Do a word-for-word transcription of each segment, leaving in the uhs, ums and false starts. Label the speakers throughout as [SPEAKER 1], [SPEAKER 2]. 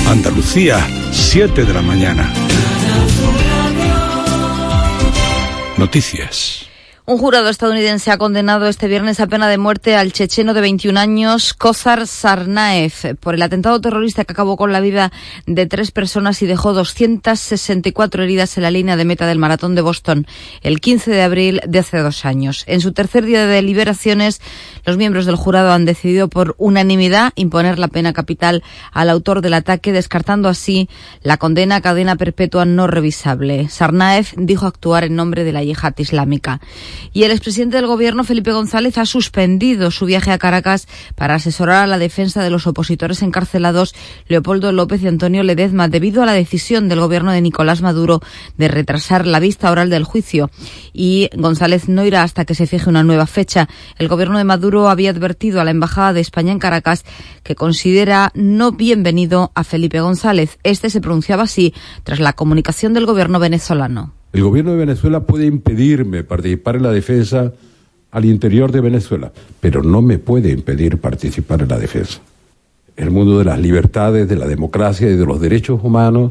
[SPEAKER 1] Andalucía, siete de la mañana. Noticias.
[SPEAKER 2] Un jurado estadounidense ha condenado este viernes a pena de muerte al checheno de veintiún años, Kozar Tsarnaev, por el atentado terrorista que acabó con la vida de tres personas y dejó doscientas sesenta y cuatro heridas en la línea de meta del maratón de Boston el quince de abril de hace dos años. En su tercer día de deliberaciones, los miembros del jurado han decidido por unanimidad imponer la pena capital al autor del ataque, descartando así la condena a cadena perpetua no revisable. Tsarnaev dijo actuar en nombre de la yihad islámica. Y el expresidente del Gobierno, Felipe González, ha suspendido su viaje a Caracas para asesorar a la defensa de los opositores encarcelados Leopoldo López y Antonio Ledezma, debido a la decisión del Gobierno de Nicolás Maduro de retrasar la vista oral del juicio. Y González no irá hasta que se fije una nueva fecha. El Gobierno de Maduro había advertido a la Embajada de España en Caracas que considera no bienvenido a Felipe González. Este se pronunciaba así tras la comunicación del Gobierno venezolano.
[SPEAKER 3] El gobierno de Venezuela puede impedirme participar en la defensa al interior de Venezuela, pero no me puede impedir participar en la defensa. El mundo de las libertades, de la democracia y de los derechos humanos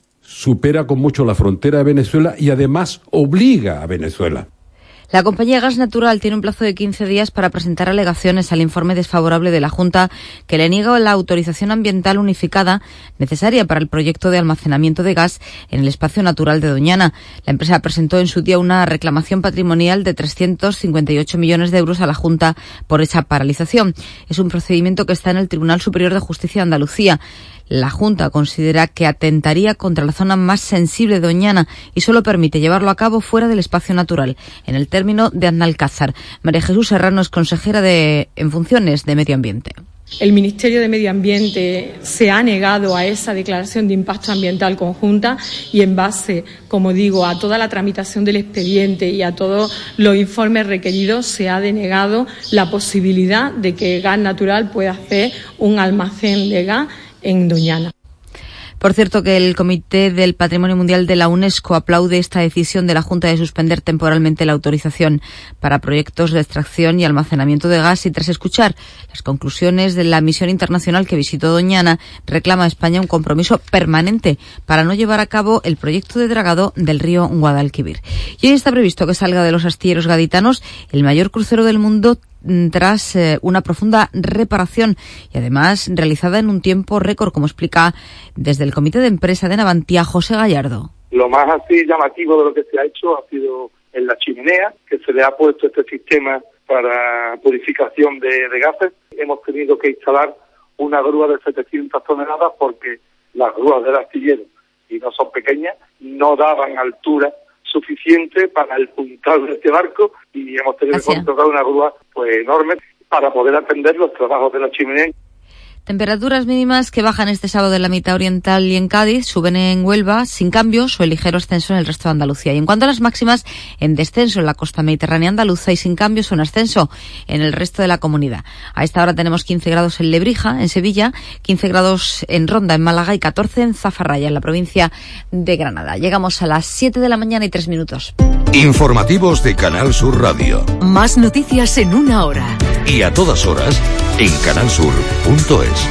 [SPEAKER 3] supera con mucho la frontera de Venezuela y además obliga a Venezuela.
[SPEAKER 2] La compañía Gas Natural tiene un plazo de quince días para presentar alegaciones al informe desfavorable de la Junta que le niega la autorización ambiental unificada necesaria para el proyecto de almacenamiento de gas en el espacio natural de Doñana. La empresa presentó en su día una reclamación patrimonial de trescientos cincuenta y ocho millones de euros a la Junta por esa paralización. Es un procedimiento que está en el Tribunal Superior de Justicia de Andalucía. La Junta considera que atentaría contra la zona más sensible de Doñana y solo permite llevarlo a cabo fuera del espacio natural, en el término de Aznalcázar. María Jesús Serrano es consejera de, en funciones de Medio Ambiente.
[SPEAKER 4] El Ministerio de Medio Ambiente se ha negado a esa declaración de impacto ambiental conjunta y en base, como digo, a toda la tramitación del expediente y a todos los informes requeridos se ha denegado la posibilidad de que Gas Natural pueda hacer un almacén de gas en Doñana.
[SPEAKER 2] Por cierto, que el Comité del Patrimonio Mundial de la UNESCO aplaude esta decisión de la Junta de suspender temporalmente la autorización para proyectos de extracción y almacenamiento de gas y, tras escuchar las conclusiones de la misión internacional que visitó Doñana, reclama a España un compromiso permanente para no llevar a cabo el proyecto de dragado del río Guadalquivir. Y hoy está previsto que salga de los astilleros gaditanos el mayor crucero del mundo tras eh, una profunda reparación y además realizada en un tiempo récord, como explica desde el Comité de Empresa de Navantia José Gallardo.
[SPEAKER 5] Lo más así llamativo de lo que se ha hecho ha sido en la chimenea, que se le ha puesto este sistema para purificación de, de gases. Hemos tenido que instalar una grúa de setecientas toneladas porque las grúas del astillero, y no son pequeñas, no daban altura suficiente para el puntal de este barco y hemos tenido que contratar una grúa pues enorme para poder atender los trabajos de la chimenea.
[SPEAKER 2] Temperaturas mínimas que bajan este sábado en la mitad oriental y en Cádiz, suben en Huelva sin cambios o el ligero ascenso en el resto de Andalucía. Y en cuanto a las máximas, en descenso en la costa mediterránea andaluza y sin cambios o en ascenso en el resto de la comunidad. A esta hora tenemos quince grados en Lebrija, en Sevilla, quince grados en Ronda, en Málaga y catorce en Zafarraya, en la provincia de Granada. Llegamos a las siete de la mañana y tres minutos.
[SPEAKER 6] Informativos de Canal Sur Radio.
[SPEAKER 7] Más noticias en una hora.
[SPEAKER 6] Y a todas horas en canal sur punto es.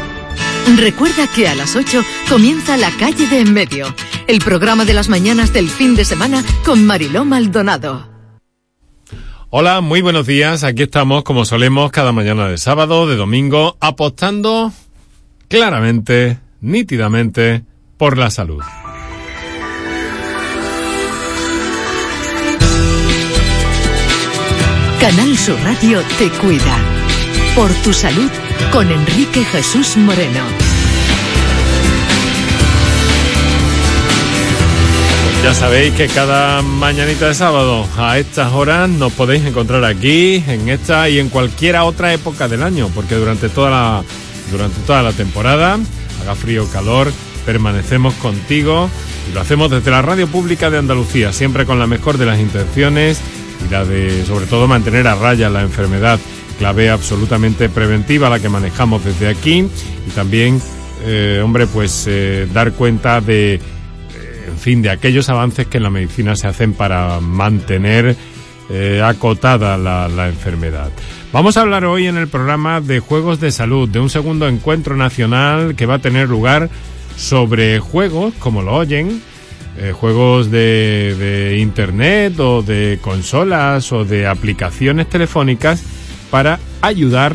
[SPEAKER 7] Recuerda que a las ocho comienza La Calle de En Medio, el programa de las mañanas del fin de semana con Mariló Maldonado.
[SPEAKER 8] Hola, muy buenos días. Aquí estamos, como solemos, cada mañana de sábado, de domingo, apostando claramente, nítidamente, por la salud.
[SPEAKER 7] Canal Sur Radio te cuida. Por tu salud, con Enrique Jesús Moreno.
[SPEAKER 8] Ya sabéis que cada mañanita de sábado a estas horas nos podéis encontrar aquí, en esta y en cualquier otra época del año, porque durante toda la, durante toda la temporada, haga frío o calor, permanecemos contigo y lo hacemos desde la Radio Pública de Andalucía, siempre con la mejor de las intenciones y la de, sobre todo, mantener a raya la enfermedad, clave absolutamente preventiva, la que manejamos desde aquí, y también, eh, hombre, pues eh, dar cuenta de, eh, en fin, de aquellos avances que en la medicina se hacen para mantener eh, acotada la, la enfermedad. Vamos a hablar hoy en el programa de juegos de salud, de un segundo encuentro nacional que va a tener lugar sobre juegos, como lo oyen, eh, juegos de, de internet o de consolas o de aplicaciones telefónicas para ayudar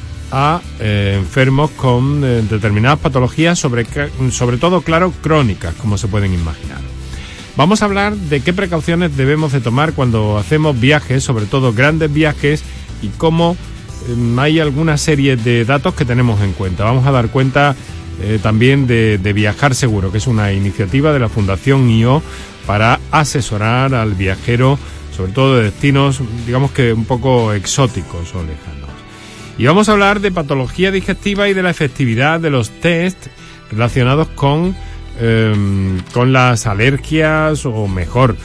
[SPEAKER 8] a eh, enfermos con eh, determinadas patologías, sobre, sobre todo, claro, crónicas, como se pueden imaginar. Vamos a hablar de qué precauciones debemos de tomar cuando hacemos viajes, sobre todo grandes viajes, y cómo eh, hay alguna serie de datos que tenemos en cuenta. Vamos a dar cuenta eh, también de, de Viajar Seguro, que es una iniciativa de la Fundación I O para asesorar al viajero, sobre todo de destinos, digamos que un poco exóticos o lejanos. Y vamos a hablar de patología digestiva y de la efectividad de los test relacionados con, eh, con las alergias, o mejor,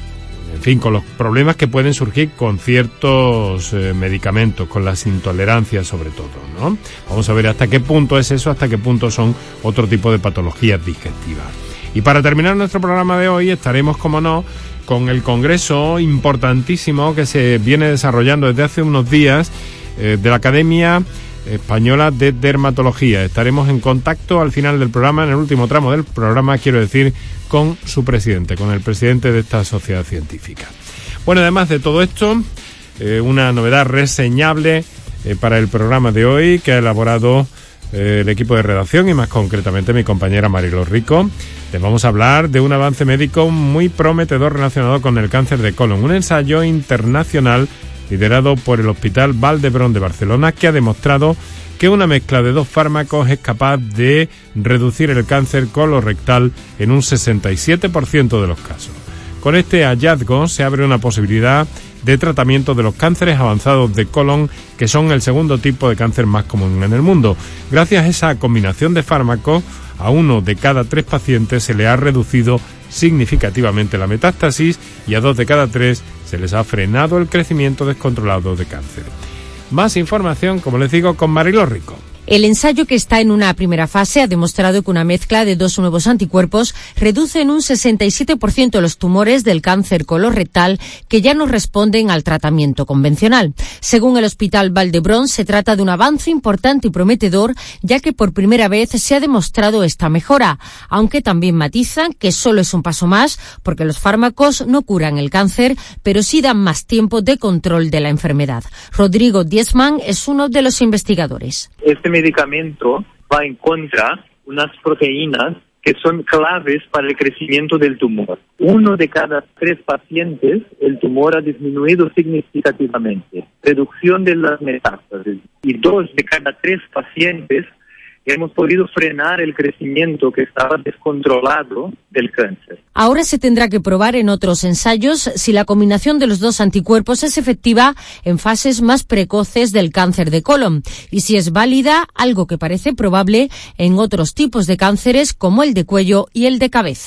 [SPEAKER 8] en fin, con los problemas que pueden surgir con ciertos eh, medicamentos, con las intolerancias sobre todo, ¿no? Vamos a ver hasta qué punto es eso, hasta qué punto son otro tipo de patologías digestivas. Y para terminar nuestro programa de hoy estaremos, como no, con el congreso importantísimo que se viene desarrollando desde hace unos días eh, de la Academia Española de Dermatología. Estaremos en contacto al final del programa, en el último tramo del programa, quiero decir, con su presidente, con el presidente de esta sociedad científica. Bueno, además de todo esto, eh, una novedad reseñable eh, para el programa de hoy que ha elaborado eh, el equipo de redacción y más concretamente mi compañera Mariló Rico. Les vamos a hablar de un avance médico muy prometedor relacionado con el cáncer de colon, un ensayo internacional liderado por el Hospital Vall d'Hebron de Barcelona, que ha demostrado que una mezcla de dos fármacos es capaz de reducir el cáncer colorectal en un sesenta y siete por ciento de los casos. Con este hallazgo se abre una posibilidad de tratamiento de los cánceres avanzados de colon, que son el segundo tipo de cáncer más común en el mundo. Gracias a esa combinación de fármacos, a uno de cada tres pacientes se le ha reducido significativamente la metástasis y a dos de cada tres se les ha frenado el crecimiento descontrolado de cáncer. Más información, como les digo, con Mariló Rico.
[SPEAKER 9] El ensayo, que está en una primera fase, ha demostrado que una mezcla de dos nuevos anticuerpos reduce en un sesenta y siete por ciento los tumores del cáncer colorectal que ya no responden al tratamiento convencional. Según el Hospital Vall d'Hebron, se trata de un avance importante y prometedor, ya que por primera vez se ha demostrado esta mejora, aunque también matizan que solo es un paso más, porque los fármacos no curan el cáncer, pero sí dan más tiempo de control de la enfermedad. Rodrigo Diesman es uno de los investigadores.
[SPEAKER 10] Este medicamento va en contra de unas proteínas que son claves para el crecimiento del tumor. Uno de cada tres pacientes, el tumor ha disminuido significativamente, reducción de las metástasis. Y dos de cada tres pacientes hemos podido frenar el crecimiento que estaba descontrolado del cáncer.
[SPEAKER 9] Ahora se tendrá que probar en otros ensayos si la combinación de los dos anticuerpos es efectiva en fases más precoces del cáncer de colon y si es válida, algo que parece probable, en otros tipos de cánceres como el de cuello y el de cabeza.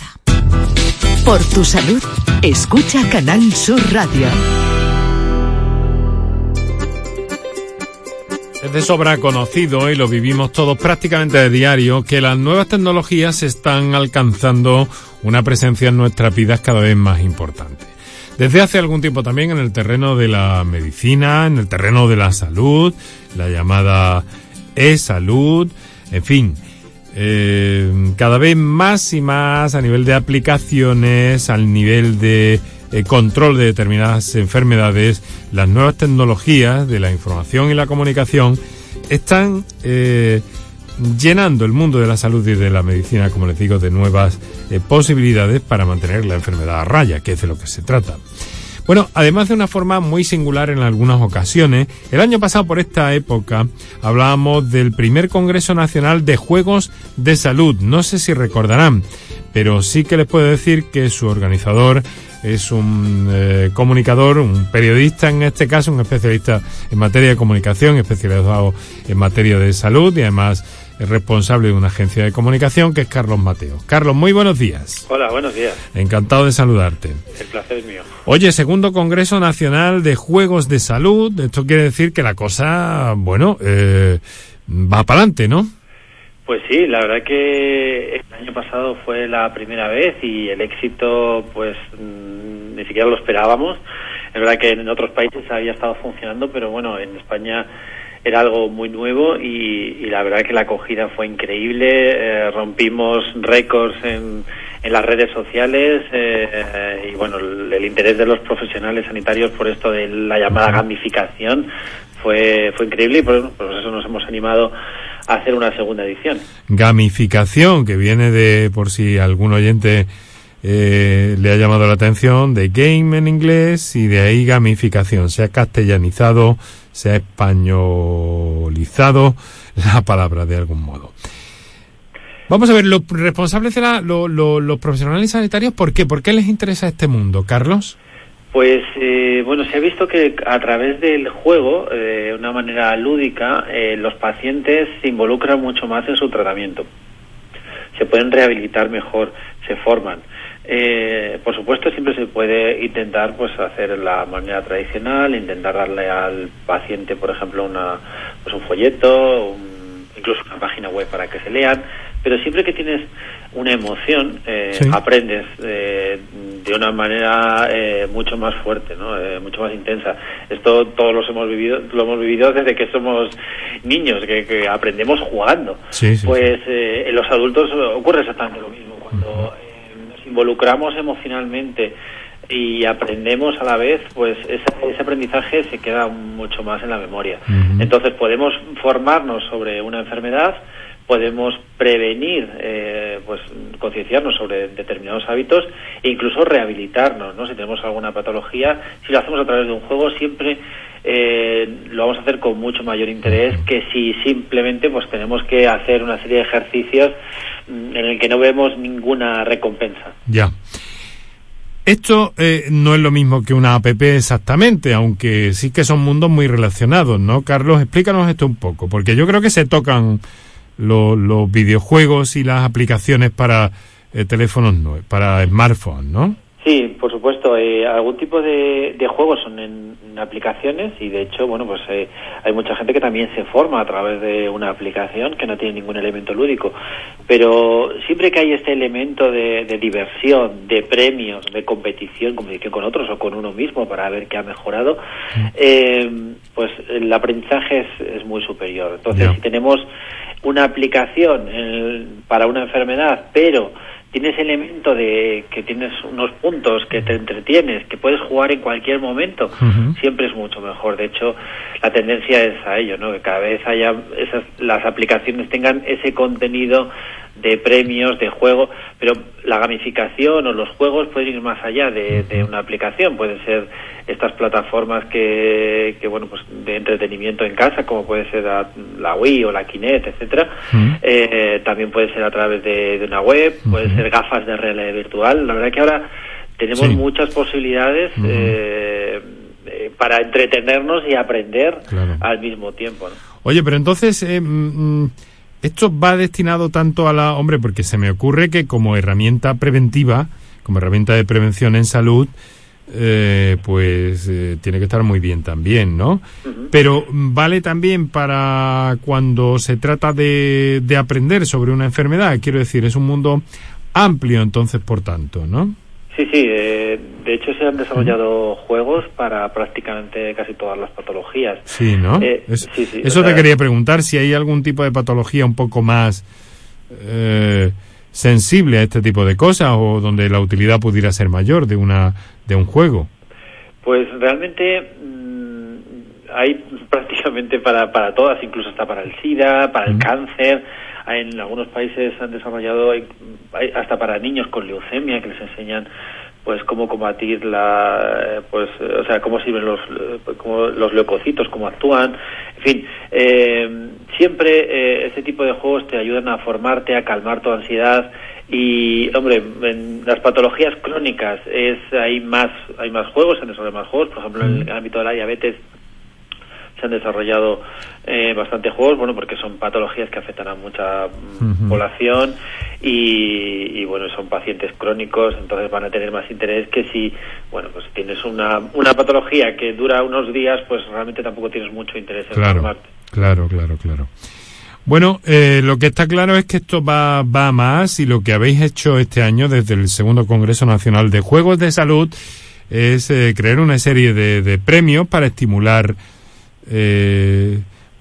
[SPEAKER 7] Por tu salud, escucha Canal Sur Radio.
[SPEAKER 8] Es de sobra conocido, y lo vivimos todos prácticamente de diario, que las nuevas tecnologías están alcanzando una presencia en nuestras vidas cada vez más importante. Desde hace algún tiempo también en el terreno de la medicina, en el terreno de la salud, la llamada e-salud, en fin, eh, cada vez más y más a nivel de aplicaciones, al nivel de Eh, control de determinadas enfermedades. Las nuevas tecnologías de la información y la comunicación están eh, llenando el mundo de la salud y de la medicina, como les digo, de nuevas eh, posibilidades para mantener la enfermedad a raya, que es de lo que se trata. Bueno, además de una forma muy singular en algunas ocasiones, el año pasado por esta época hablábamos del primer Congreso Nacional de Juegos de Salud. No sé si recordarán, pero sí que les puedo decir que su organizador es un eh, comunicador, un periodista en este caso, un especialista en materia de comunicación, especializado en materia de salud y además es responsable de una agencia de comunicación, que es Carlos Mateo. Carlos, muy buenos días.
[SPEAKER 11] Hola, buenos días.
[SPEAKER 8] Encantado de saludarte.
[SPEAKER 11] El placer es mío.
[SPEAKER 8] Oye, segundo Congreso Nacional de Juegos de Salud. Esto quiere decir que la cosa, bueno, eh, va para adelante, ¿no?
[SPEAKER 11] Pues sí, la verdad que el año pasado fue la primera vez y el éxito, pues, ni siquiera lo esperábamos. Es verdad que en otros países había estado funcionando, pero bueno, en España era algo muy nuevo y, y la verdad que la acogida fue increíble. Eh, rompimos récords en, en las redes sociales eh, y bueno, el, el interés de los profesionales sanitarios por esto de la llamada gamificación fue fue increíble y por, por eso nos hemos animado a hacer una segunda edición.
[SPEAKER 8] Gamificación, que viene de, por si algún oyente eh, le ha llamado la atención, de game en inglés, y de ahí gamificación. Se ha castellanizado, se ha españolizado la palabra de algún modo. Vamos a ver, los responsables de la, lo, lo, los profesionales sanitarios, ¿por qué? ¿Por qué les interesa este mundo, Carlos?
[SPEAKER 11] Pues, eh, bueno, se ha visto que a través del juego, eh, de una manera lúdica, eh, los pacientes se involucran mucho más en su tratamiento. Se pueden rehabilitar mejor, se forman. Eh, por supuesto, siempre se puede intentar pues hacer la manera tradicional, intentar darle al paciente, por ejemplo, una pues un folleto, un, incluso una página web para que se lean, pero siempre que tienes una emoción, eh, sí. aprendes eh, de una manera eh, mucho más fuerte, ¿no? Eh, mucho más intensa. Esto todos los hemos vivido, lo hemos vivido desde que somos niños, que, que aprendemos jugando. Sí, sí, pues sí. Eh, en los adultos ocurre exactamente lo mismo. Cuando eh, nos involucramos emocionalmente y aprendemos a la vez, pues ese, ese aprendizaje se queda mucho más en la memoria. Uh-huh. Entonces podemos formarnos sobre una enfermedad, podemos prevenir, eh, pues concienciarnos sobre determinados hábitos e incluso rehabilitarnos, ¿no? Si tenemos alguna patología, si lo hacemos a través de un juego, siempre eh, lo vamos a hacer con mucho mayor interés que si simplemente pues tenemos que hacer una serie de ejercicios en el que no vemos ninguna recompensa.
[SPEAKER 8] Ya. Esto eh, no es lo mismo que una app exactamente, aunque sí que son mundos muy relacionados, ¿no? Carlos, explícanos esto un poco, porque yo creo que se tocan Los, los videojuegos y las aplicaciones para eh, teléfonos, no, para smartphones, ¿no?
[SPEAKER 11] Sí, por supuesto. Eh, algún tipo de, de juegos son en, en aplicaciones y de hecho, bueno, pues eh, hay mucha gente que también se forma a través de una aplicación que no tiene ningún elemento lúdico. Pero siempre que hay este elemento de, de diversión, de premios, de competición, competición con otros o con uno mismo para ver qué ha mejorado, eh, pues el aprendizaje es, es muy superior. Entonces, yeah. si tenemos una aplicación eh, para una enfermedad, pero tienes elemento de que tienes unos puntos que te entretienes, que puedes jugar en cualquier momento, uh-huh. siempre es mucho mejor. De hecho, la tendencia es a ello, ¿no? Que cada vez haya esas, las aplicaciones tengan ese contenido de premios, de juego, pero la gamificación o los juegos pueden ir más allá de, de una aplicación. Pueden ser estas plataformas que, que bueno, pues de entretenimiento en casa, como puede ser la, la Wii o la Kinect, etcétera. Uh-huh. Eh, también puede ser a través de, de una web, uh-huh. puede ser gafas de realidad virtual. La verdad que ahora tenemos sí. muchas posibilidades uh-huh. eh, eh, para entretenernos y aprender claro. al mismo tiempo, ¿no?
[SPEAKER 8] Oye, pero entonces eh, mm, esto va destinado tanto a la... Hombre, porque se me ocurre que como herramienta preventiva, como herramienta de prevención en salud, eh, pues eh, tiene que estar muy bien también, ¿no? Uh-huh. Pero vale también para cuando se trata de, de aprender sobre una enfermedad. Quiero decir, es un mundo amplio entonces, por tanto, ¿no?
[SPEAKER 11] Sí, sí. Eh, de hecho, se han desarrollado uh-huh. juegos para prácticamente casi todas las patologías.
[SPEAKER 8] Sí, ¿no?
[SPEAKER 11] Eh,
[SPEAKER 8] es,
[SPEAKER 11] sí, sí,
[SPEAKER 8] eso
[SPEAKER 11] o sea,
[SPEAKER 8] te quería preguntar, si hay algún tipo de patología un poco más eh, sensible a este tipo de cosas o donde la utilidad pudiera ser mayor de una de un juego.
[SPEAKER 11] Pues realmente mmm, hay prácticamente para, para todas, incluso hasta para el SIDA, para el uh-huh. cáncer. En algunos países han desarrollado hasta para niños con leucemia, que les enseñan pues cómo combatir la pues o sea cómo sirven los como los leucocitos, cómo actúan, en fin, eh, siempre eh, este tipo de juegos te ayudan a formarte, a calmar tu ansiedad. Y hombre, en las patologías crónicas es hay más hay más juegos, se han desarrollado más juegos, por ejemplo en el ámbito de la diabetes se han desarrollado eh, bastante juegos, bueno, porque son patologías que afectan a mucha uh-huh. población y, y, bueno, son pacientes crónicos, entonces van a tener más interés que si, bueno, pues tienes una una patología que dura unos días, pues realmente tampoco tienes mucho interés en
[SPEAKER 8] claro,
[SPEAKER 11] formarte.
[SPEAKER 8] Claro, claro, claro. Bueno, eh, lo que está claro es que esto va, va a más y lo que habéis hecho este año desde el segundo Congreso Nacional de Juegos de Salud es eh, crear una serie de, de premios para estimular eh,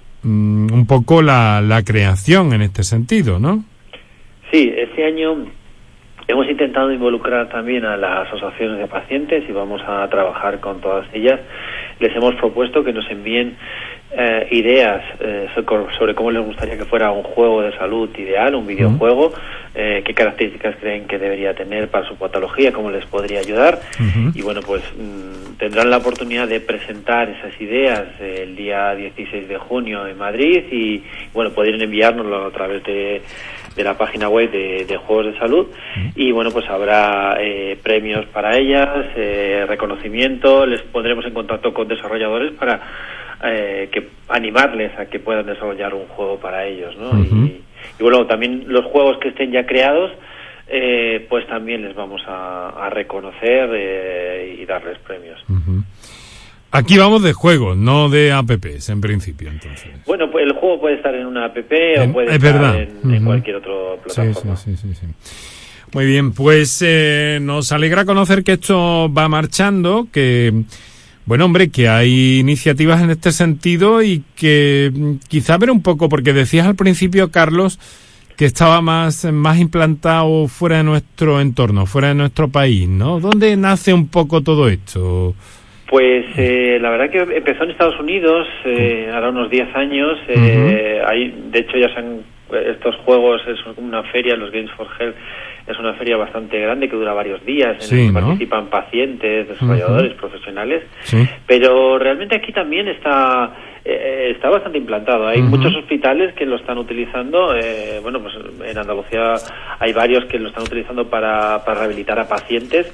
[SPEAKER 8] un poco la, la creación en este sentido, ¿no?
[SPEAKER 11] Sí, este año hemos intentado involucrar también a las asociaciones de pacientes y vamos a trabajar con todas ellas. Les hemos propuesto que nos envíen eh, ideas eh, sobre cómo les gustaría que fuera un juego de salud ideal, un videojuego, eh, qué características creen que debería tener para su patología, cómo les podría ayudar. Uh-huh. Y bueno, pues mmm, tendrán la oportunidad de presentar esas ideas eh, el día dieciséis de junio en Madrid y bueno, podrían enviárnoslo a través de de la página web de, de Juegos de Salud y bueno, pues habrá eh, premios para ellas, eh, reconocimiento, les pondremos en contacto con desarrolladores para eh, que animarles a que puedan desarrollar un juego para ellos, ¿no? Uh-huh. y, y bueno, también los juegos que estén ya creados eh, pues también les vamos a, a reconocer eh, y darles premios.
[SPEAKER 8] Uh-huh. Aquí vamos de juegos, no de apps, en principio, entonces.
[SPEAKER 11] Bueno, pues el juego puede estar en una app en, o puede
[SPEAKER 8] es
[SPEAKER 11] estar
[SPEAKER 8] verdad.
[SPEAKER 11] en,
[SPEAKER 8] Uh-huh.
[SPEAKER 11] en cualquier otra plataforma.
[SPEAKER 8] Sí, sí, sí, sí, sí. Muy bien, pues eh, nos alegra conocer que esto va marchando, que, bueno, hombre, que hay iniciativas en este sentido y que quizá ver un poco, porque decías al principio, Carlos, que estaba más, más implantado fuera de nuestro entorno, fuera de nuestro país, ¿no? ¿Dónde nace un poco todo esto?
[SPEAKER 11] Pues eh, la verdad que empezó en Estados Unidos, eh, ahora unos diez años. Eh, uh-huh. Hay, de hecho, ya se han, estos juegos es una feria, los Games for Health, es una feria bastante grande que dura varios días, en sí, la que ¿no? participan pacientes, desarrolladores, uh-huh. profesionales. Sí. Pero realmente aquí también está eh, está bastante implantado. Hay uh-huh. muchos hospitales que lo están utilizando. Eh, bueno, pues en Andalucía hay varios que lo están utilizando para, para rehabilitar a pacientes.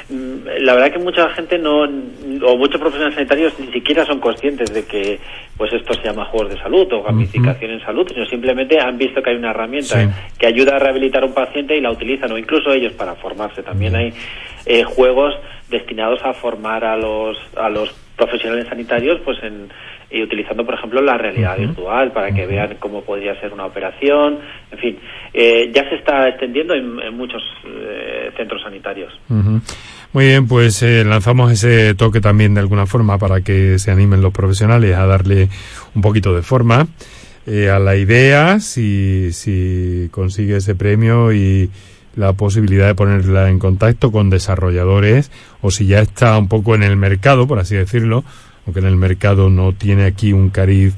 [SPEAKER 11] La verdad que mucha gente no, o muchos profesionales sanitarios ni siquiera son conscientes de que pues esto se llama juegos de salud o gamificación uh-huh. en salud, sino simplemente han visto que hay una herramienta sí. que ayuda a rehabilitar a un paciente y la utilizan, o incluso ellos para formarse. También uh-huh. hay eh, juegos destinados a formar a los a los profesionales sanitarios pues en y utilizando, por ejemplo, la realidad uh-huh. virtual para que uh-huh. vean cómo podría ser una operación. En fin, eh, ya se está extendiendo en, en muchos eh, centros sanitarios.
[SPEAKER 8] Uh-huh. Muy bien, pues eh, lanzamos ese toque también de alguna forma para que se animen los profesionales a darle un poquito de forma eh, a la idea, si, si consigue ese premio y la posibilidad de ponerla en contacto con desarrolladores, o si ya está un poco en el mercado, por así decirlo, aunque en el mercado no tiene aquí un cariz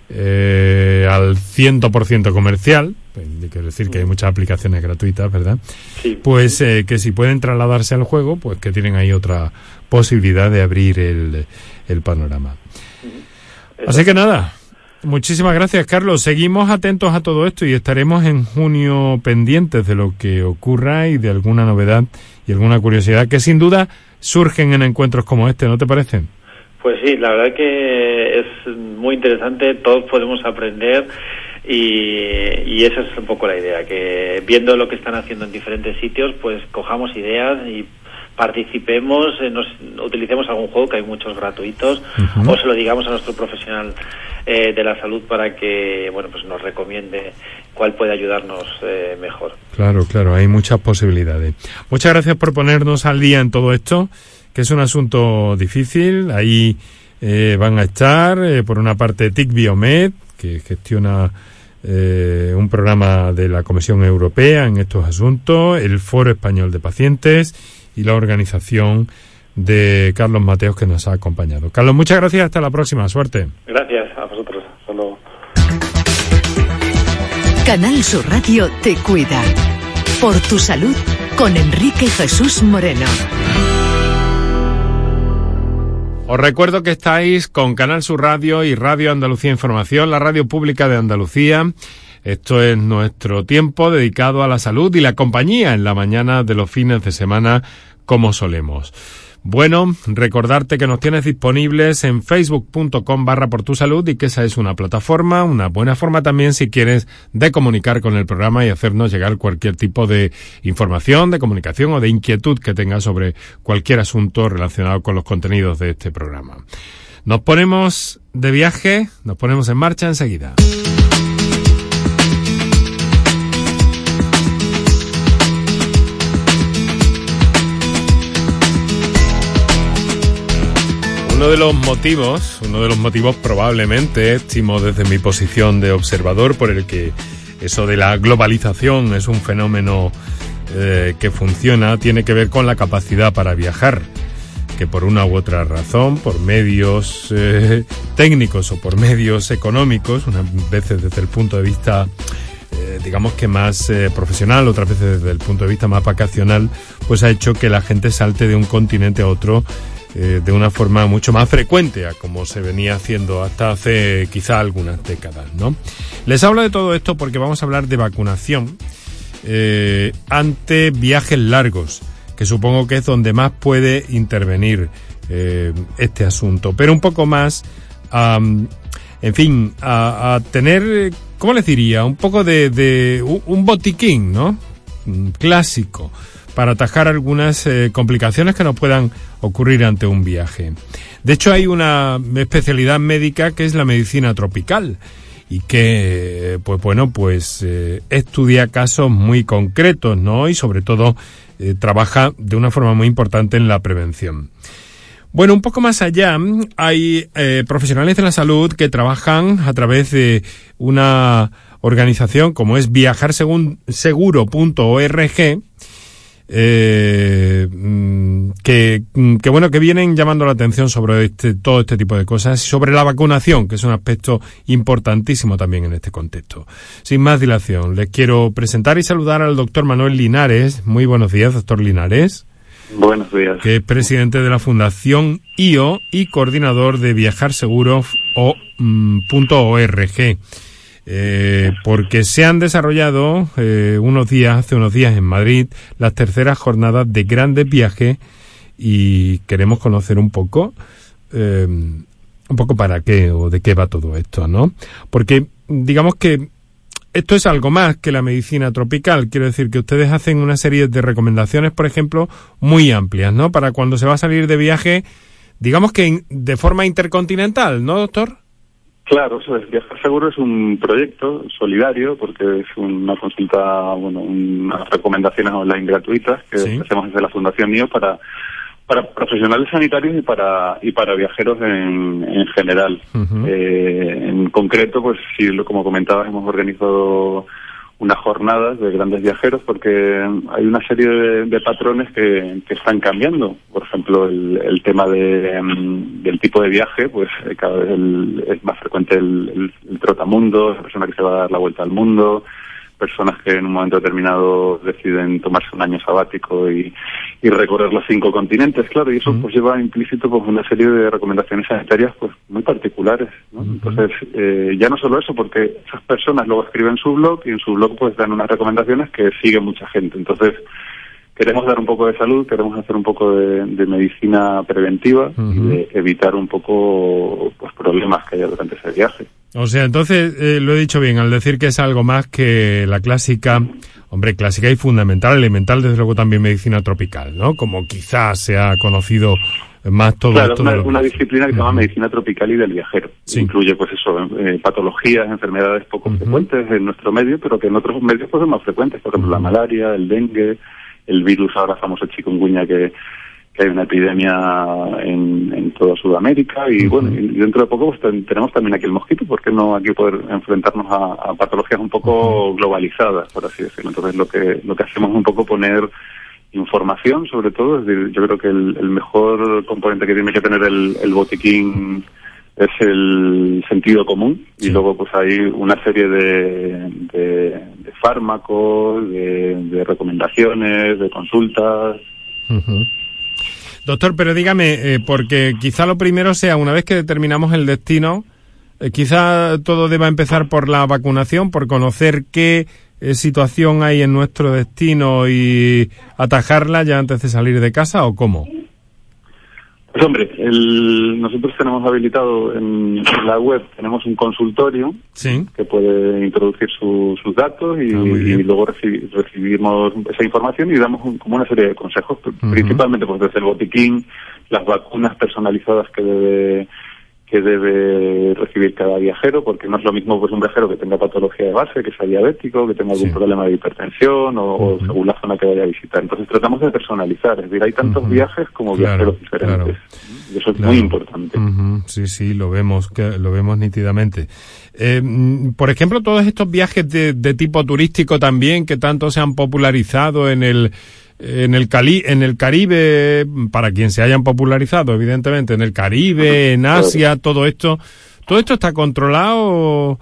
[SPEAKER 8] eh, al cien por ciento comercial, quiero decir que hay muchas aplicaciones gratuitas, ¿verdad? Sí. Pues eh, que si pueden trasladarse al juego, pues que tienen ahí otra posibilidad de abrir el, el panorama. Uh-huh. Así que nada, muchísimas gracias, Carlos. Seguimos atentos a todo esto y estaremos en junio pendientes de lo que ocurra y de alguna novedad y alguna curiosidad que sin duda surgen en encuentros como este, ¿no te parece?
[SPEAKER 11] Pues sí, la verdad que es muy interesante, todos podemos aprender y, y esa es un poco la idea, que viendo lo que están haciendo en diferentes sitios, pues cojamos ideas y participemos, eh, nos utilicemos algún juego, que hay muchos gratuitos, uh-huh. o se lo digamos a nuestro profesional eh, de la salud para que, bueno, pues nos recomiende cuál puede ayudarnos eh, mejor.
[SPEAKER 8] Claro, claro, hay muchas posibilidades. Muchas gracias por ponernos al día en todo esto, que es un asunto difícil. Ahí eh, van a estar, eh, por una parte, T I C Biomed, que gestiona eh, un programa de la Comisión Europea en estos asuntos, el Foro Español de Pacientes y la organización de Carlos Mateos, que nos ha acompañado. Carlos, muchas gracias, hasta la próxima, suerte.
[SPEAKER 11] Gracias a vosotros, hasta luego.
[SPEAKER 7] Canal Sur Radio te cuida. Por tu salud, con Enrique Jesús Moreno.
[SPEAKER 8] Os recuerdo que estáis con Canal Sur Radio y Radio Andalucía Información, la radio pública de Andalucía. Esto es nuestro tiempo dedicado a la salud y la compañía en la mañana de los fines de semana, como solemos. Bueno, recordarte que nos tienes disponibles en facebook.com barra por tu salud y que esa es una plataforma, una buena forma también si quieres de comunicar con el programa y hacernos llegar cualquier tipo de información, de comunicación o de inquietud que tengas sobre cualquier asunto relacionado con los contenidos de este programa. Nos ponemos de viaje, nos ponemos en marcha enseguida. uno de los motivos, uno de los motivos probablemente, estimo desde mi posición de observador, por el que eso de la globalización es un fenómeno eh, que funciona, tiene que ver con la capacidad para viajar, que por una u otra razón, por medios eh, técnicos o por medios económicos, unas veces desde el punto de vista eh, digamos que más eh, profesional, otras veces desde el punto de vista más vacacional, pues ha hecho que la gente salte de un continente a otro eh, de una forma mucho más frecuente a como se venía haciendo hasta hace quizá algunas décadas, ¿no? Les hablo de todo esto porque vamos a hablar de vacunación eh, ante viajes largos, que supongo que es donde más puede intervenir eh, este asunto, pero un poco más, um, en fin, a, a tener, ¿cómo les diría? Un poco de, de un botiquín, ¿no? Clásico, para atajar algunas eh, complicaciones que nos puedan ocurrir ante un viaje. De hecho, hay una especialidad médica que es la medicina tropical y que, pues bueno, pues eh, estudia casos muy concretos, ¿no? Y sobre todo eh, trabaja de una forma muy importante en la prevención. Bueno, un poco más allá, hay eh, profesionales de la salud que trabajan a través de una organización como es viajar seguro punto org, eh, que, que bueno, que vienen llamando la atención sobre este, todo este tipo de cosas, y sobre la vacunación, que es un aspecto importantísimo también en este contexto. Sin más dilación, les quiero presentar y saludar al doctor Manuel Linares. Muy buenos días, doctor Linares.
[SPEAKER 12] Buenos días.
[SPEAKER 8] Que es presidente de la Fundación I O y coordinador de viajar seguro punto org. Eh, porque se han desarrollado eh, unos días, hace unos días en Madrid, las terceras jornadas de grandes viajes y queremos conocer un poco, eh, un poco para qué o de qué va todo esto, ¿no? Porque digamos que esto es algo más que la medicina tropical. Quiero decir que ustedes hacen una serie de recomendaciones, por ejemplo, muy amplias, ¿no? Para cuando se va a salir de viaje, digamos que de forma intercontinental, ¿no, doctor?
[SPEAKER 12] Claro, eso es. Viajar Seguro es un proyecto solidario porque es una consulta, bueno, unas recomendaciones online gratuitas que ¿sí? hacemos desde la Fundación I O para para profesionales sanitarios y para y para viajeros en, en general. Uh-huh. Eh, en concreto, pues sí, como comentabas, hemos organizado unas jornadas de grandes viajeros porque hay una serie de, de patrones que, que están cambiando. Por ejemplo, el, el tema de, um, del tipo de viaje, pues cada vez el, es más frecuente el, el, el trotamundo, la persona que se va a dar la vuelta al mundo, personas que en un momento determinado deciden tomarse un año sabático y, y recorrer los cinco continentes, claro, y eso uh-huh. pues lleva implícito pues una serie de recomendaciones sanitarias pues muy particulares, ¿no? Uh-huh. Entonces, eh, ya no solo eso, porque esas personas luego escriben su blog y en su blog pues dan unas recomendaciones que sigue mucha gente. Entonces, queremos dar un poco de salud, queremos hacer un poco de, de medicina preventiva uh-huh. y de evitar un poco pues problemas que haya durante ese viaje.
[SPEAKER 8] O sea, entonces, eh, lo he dicho bien, al decir que es algo más que la clásica, hombre, clásica y fundamental, elemental, desde luego también medicina tropical, ¿no? Como quizás se ha conocido más todo
[SPEAKER 12] claro,
[SPEAKER 8] esto.
[SPEAKER 12] Claro,
[SPEAKER 8] es
[SPEAKER 12] una, una disciplina que se llama uh-huh. medicina tropical y del viajero. Sí. Incluye, pues eso, eh, patologías, enfermedades poco uh-huh. frecuentes en nuestro medio, pero que en otros medios pues son más frecuentes. Por ejemplo, uh-huh. la malaria, el dengue, el virus ahora famoso chikungunya que... que hay una epidemia en, en toda Sudamérica y uh-huh. bueno, y dentro de poco pues, ten, tenemos también aquí el mosquito, ¿por qué no aquí poder enfrentarnos a, a patologías un poco uh-huh. globalizadas, por así decirlo? Entonces lo que lo que hacemos es un poco poner información, sobre todo, es decir, yo creo que el, el mejor componente que tiene que tener el, el botiquín es el sentido común sí. y luego pues hay una serie de, de, de fármacos, de, de recomendaciones, de consultas.
[SPEAKER 8] Uh-huh. Doctor, pero dígame, eh, porque quizá lo primero sea, una vez que determinamos el destino, eh, quizá todo deba empezar por la vacunación, por conocer qué eh, situación hay en nuestro destino y atajarla ya antes de salir de casa, ¿o cómo?
[SPEAKER 12] Pues hombre, el, nosotros tenemos habilitado en, en la web, tenemos un consultorio
[SPEAKER 8] sí.
[SPEAKER 12] que puede introducir su, sus datos y, ah, y luego reci- recibimos esa información y damos un, como una serie de consejos, uh-huh. principalmente pues desde el botiquín, las vacunas personalizadas que debe que debe recibir cada viajero, porque no es lo mismo pues un viajero que tenga patología de base, que sea diabético, que tenga algún sí. problema de hipertensión o, uh-huh. o según la zona que vaya a visitar. Entonces tratamos de personalizar, es decir, hay tantos uh-huh. viajes como
[SPEAKER 8] claro,
[SPEAKER 12] viajeros diferentes.
[SPEAKER 8] Claro.
[SPEAKER 12] Y eso es
[SPEAKER 8] claro.
[SPEAKER 12] muy importante.
[SPEAKER 8] Uh-huh. Sí, sí, lo vemos, que lo vemos nítidamente. Eh, por ejemplo, todos estos viajes de, de tipo turístico también, que tanto se han popularizado en el en el Cali, en el Caribe, para quien se hayan popularizado, evidentemente, en el Caribe, en Asia, todo esto, todo esto está controlado,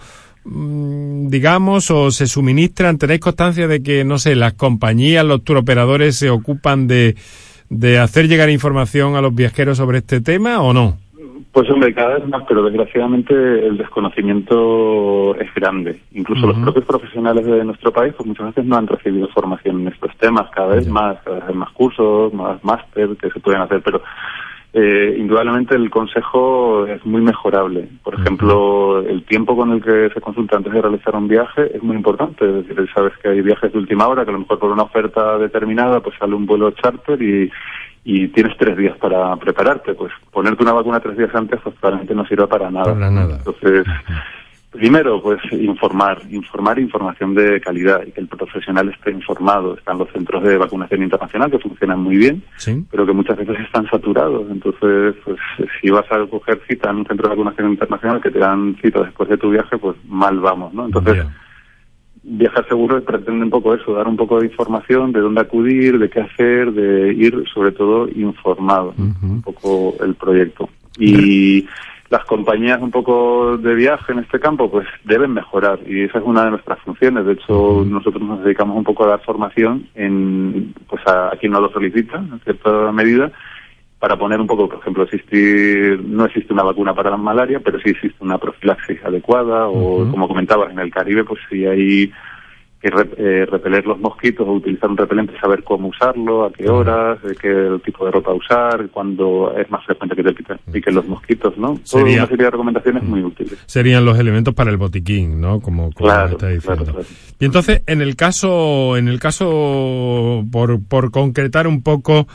[SPEAKER 8] digamos, o se suministran. ¿Tenéis constancia de que, no sé, las compañías, los turoperadores se ocupan de de hacer llegar información a los viajeros sobre este tema o no?
[SPEAKER 12] Pues hombre, cada vez más, pero desgraciadamente el desconocimiento es grande. Incluso uh-huh. los propios profesionales de nuestro país pues muchas veces no han recibido formación en estos temas, cada vez uh-huh. más, cada vez más cursos, más máster que se pueden hacer, pero eh, indudablemente el consejo es muy mejorable. Por uh-huh. ejemplo, el tiempo con el que se consulta antes de realizar un viaje es muy importante. Es decir, sabes que hay viajes de última hora, que a lo mejor por una oferta determinada pues sale un vuelo charter y y tienes tres días para prepararte, pues ponerte una vacuna tres días antes pues probablemente no sirva para nada.
[SPEAKER 8] Para nada.
[SPEAKER 12] Entonces, primero, pues informar, informar información de calidad y que el profesional esté informado. Están los centros de vacunación internacional que funcionan muy bien,
[SPEAKER 8] ¿sí?
[SPEAKER 12] pero que muchas veces están saturados. Entonces, pues si vas a coger cita en un centro de vacunación internacional que te dan cita después de tu viaje, pues mal vamos, ¿no? Entonces, yeah. Viajar Seguro pretende un poco eso, dar un poco de información de dónde acudir, de qué hacer, de ir sobre todo informado, uh-huh. un poco el proyecto. Y las compañías un poco de viaje en este campo pues deben mejorar y esa es una de nuestras funciones. De hecho, uh-huh. nosotros nos dedicamos un poco a dar formación en pues a, a quien nos lo solicita, en cierta medida, para poner un poco, por ejemplo, existir, no existe una vacuna para la malaria, pero sí existe una profilaxis adecuada, o uh-huh. como comentabas, en el Caribe, pues si hay que re, eh, repeler los mosquitos o utilizar un repelente, saber cómo usarlo, a qué horas, uh-huh. qué tipo de ropa usar, cuando es más frecuente que te piquen, piquen los mosquitos, ¿no? Toda una serie de recomendaciones uh-huh. muy útiles.
[SPEAKER 8] Serían los elementos para el botiquín, ¿no? Como, como
[SPEAKER 12] claro,
[SPEAKER 8] está diciendo.
[SPEAKER 12] Claro, claro.
[SPEAKER 8] Y entonces, en el caso, en el caso, por, por concretar un poco,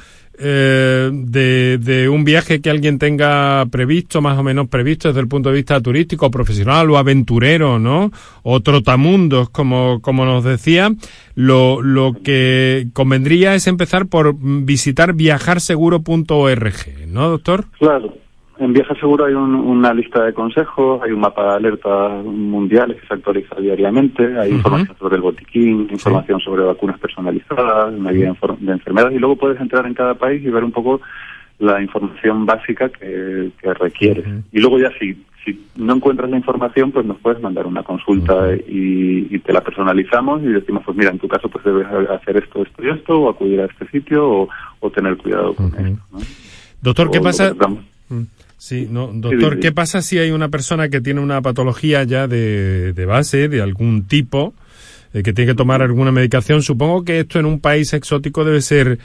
[SPEAKER 8] Eh, de, de un viaje que alguien tenga previsto, más o menos previsto desde el punto de vista turístico, profesional o aventurero, ¿no? O trotamundos, como, como nos decía, lo, lo que convendría es empezar por visitar viajar seguro punto org, ¿no, doctor?
[SPEAKER 12] Claro. En Viajar Seguro hay un, una lista de consejos, hay un mapa de alertas mundiales que se actualiza diariamente, hay uh-huh. información sobre el botiquín, información sí. sobre vacunas personalizadas, una guía uh-huh. de enfermedades, y luego puedes entrar en cada país y ver un poco la información básica que, que requieres. Uh-huh. Y luego ya si, si no encuentras la información, pues nos puedes mandar una consulta uh-huh. y, y te la personalizamos y decimos, pues mira, en tu caso pues debes hacer esto, esto y esto, o acudir a este sitio, o, o tener cuidado con uh-huh. esto, ¿no?
[SPEAKER 8] Doctor, ¿qué
[SPEAKER 12] o
[SPEAKER 8] pasa?
[SPEAKER 12] Mm.
[SPEAKER 8] Sí, no, doctor, ¿qué pasa si hay una persona que tiene una patología ya de, de base, de algún tipo, eh, que tiene que tomar alguna medicación? Supongo que esto en un país exótico debe ser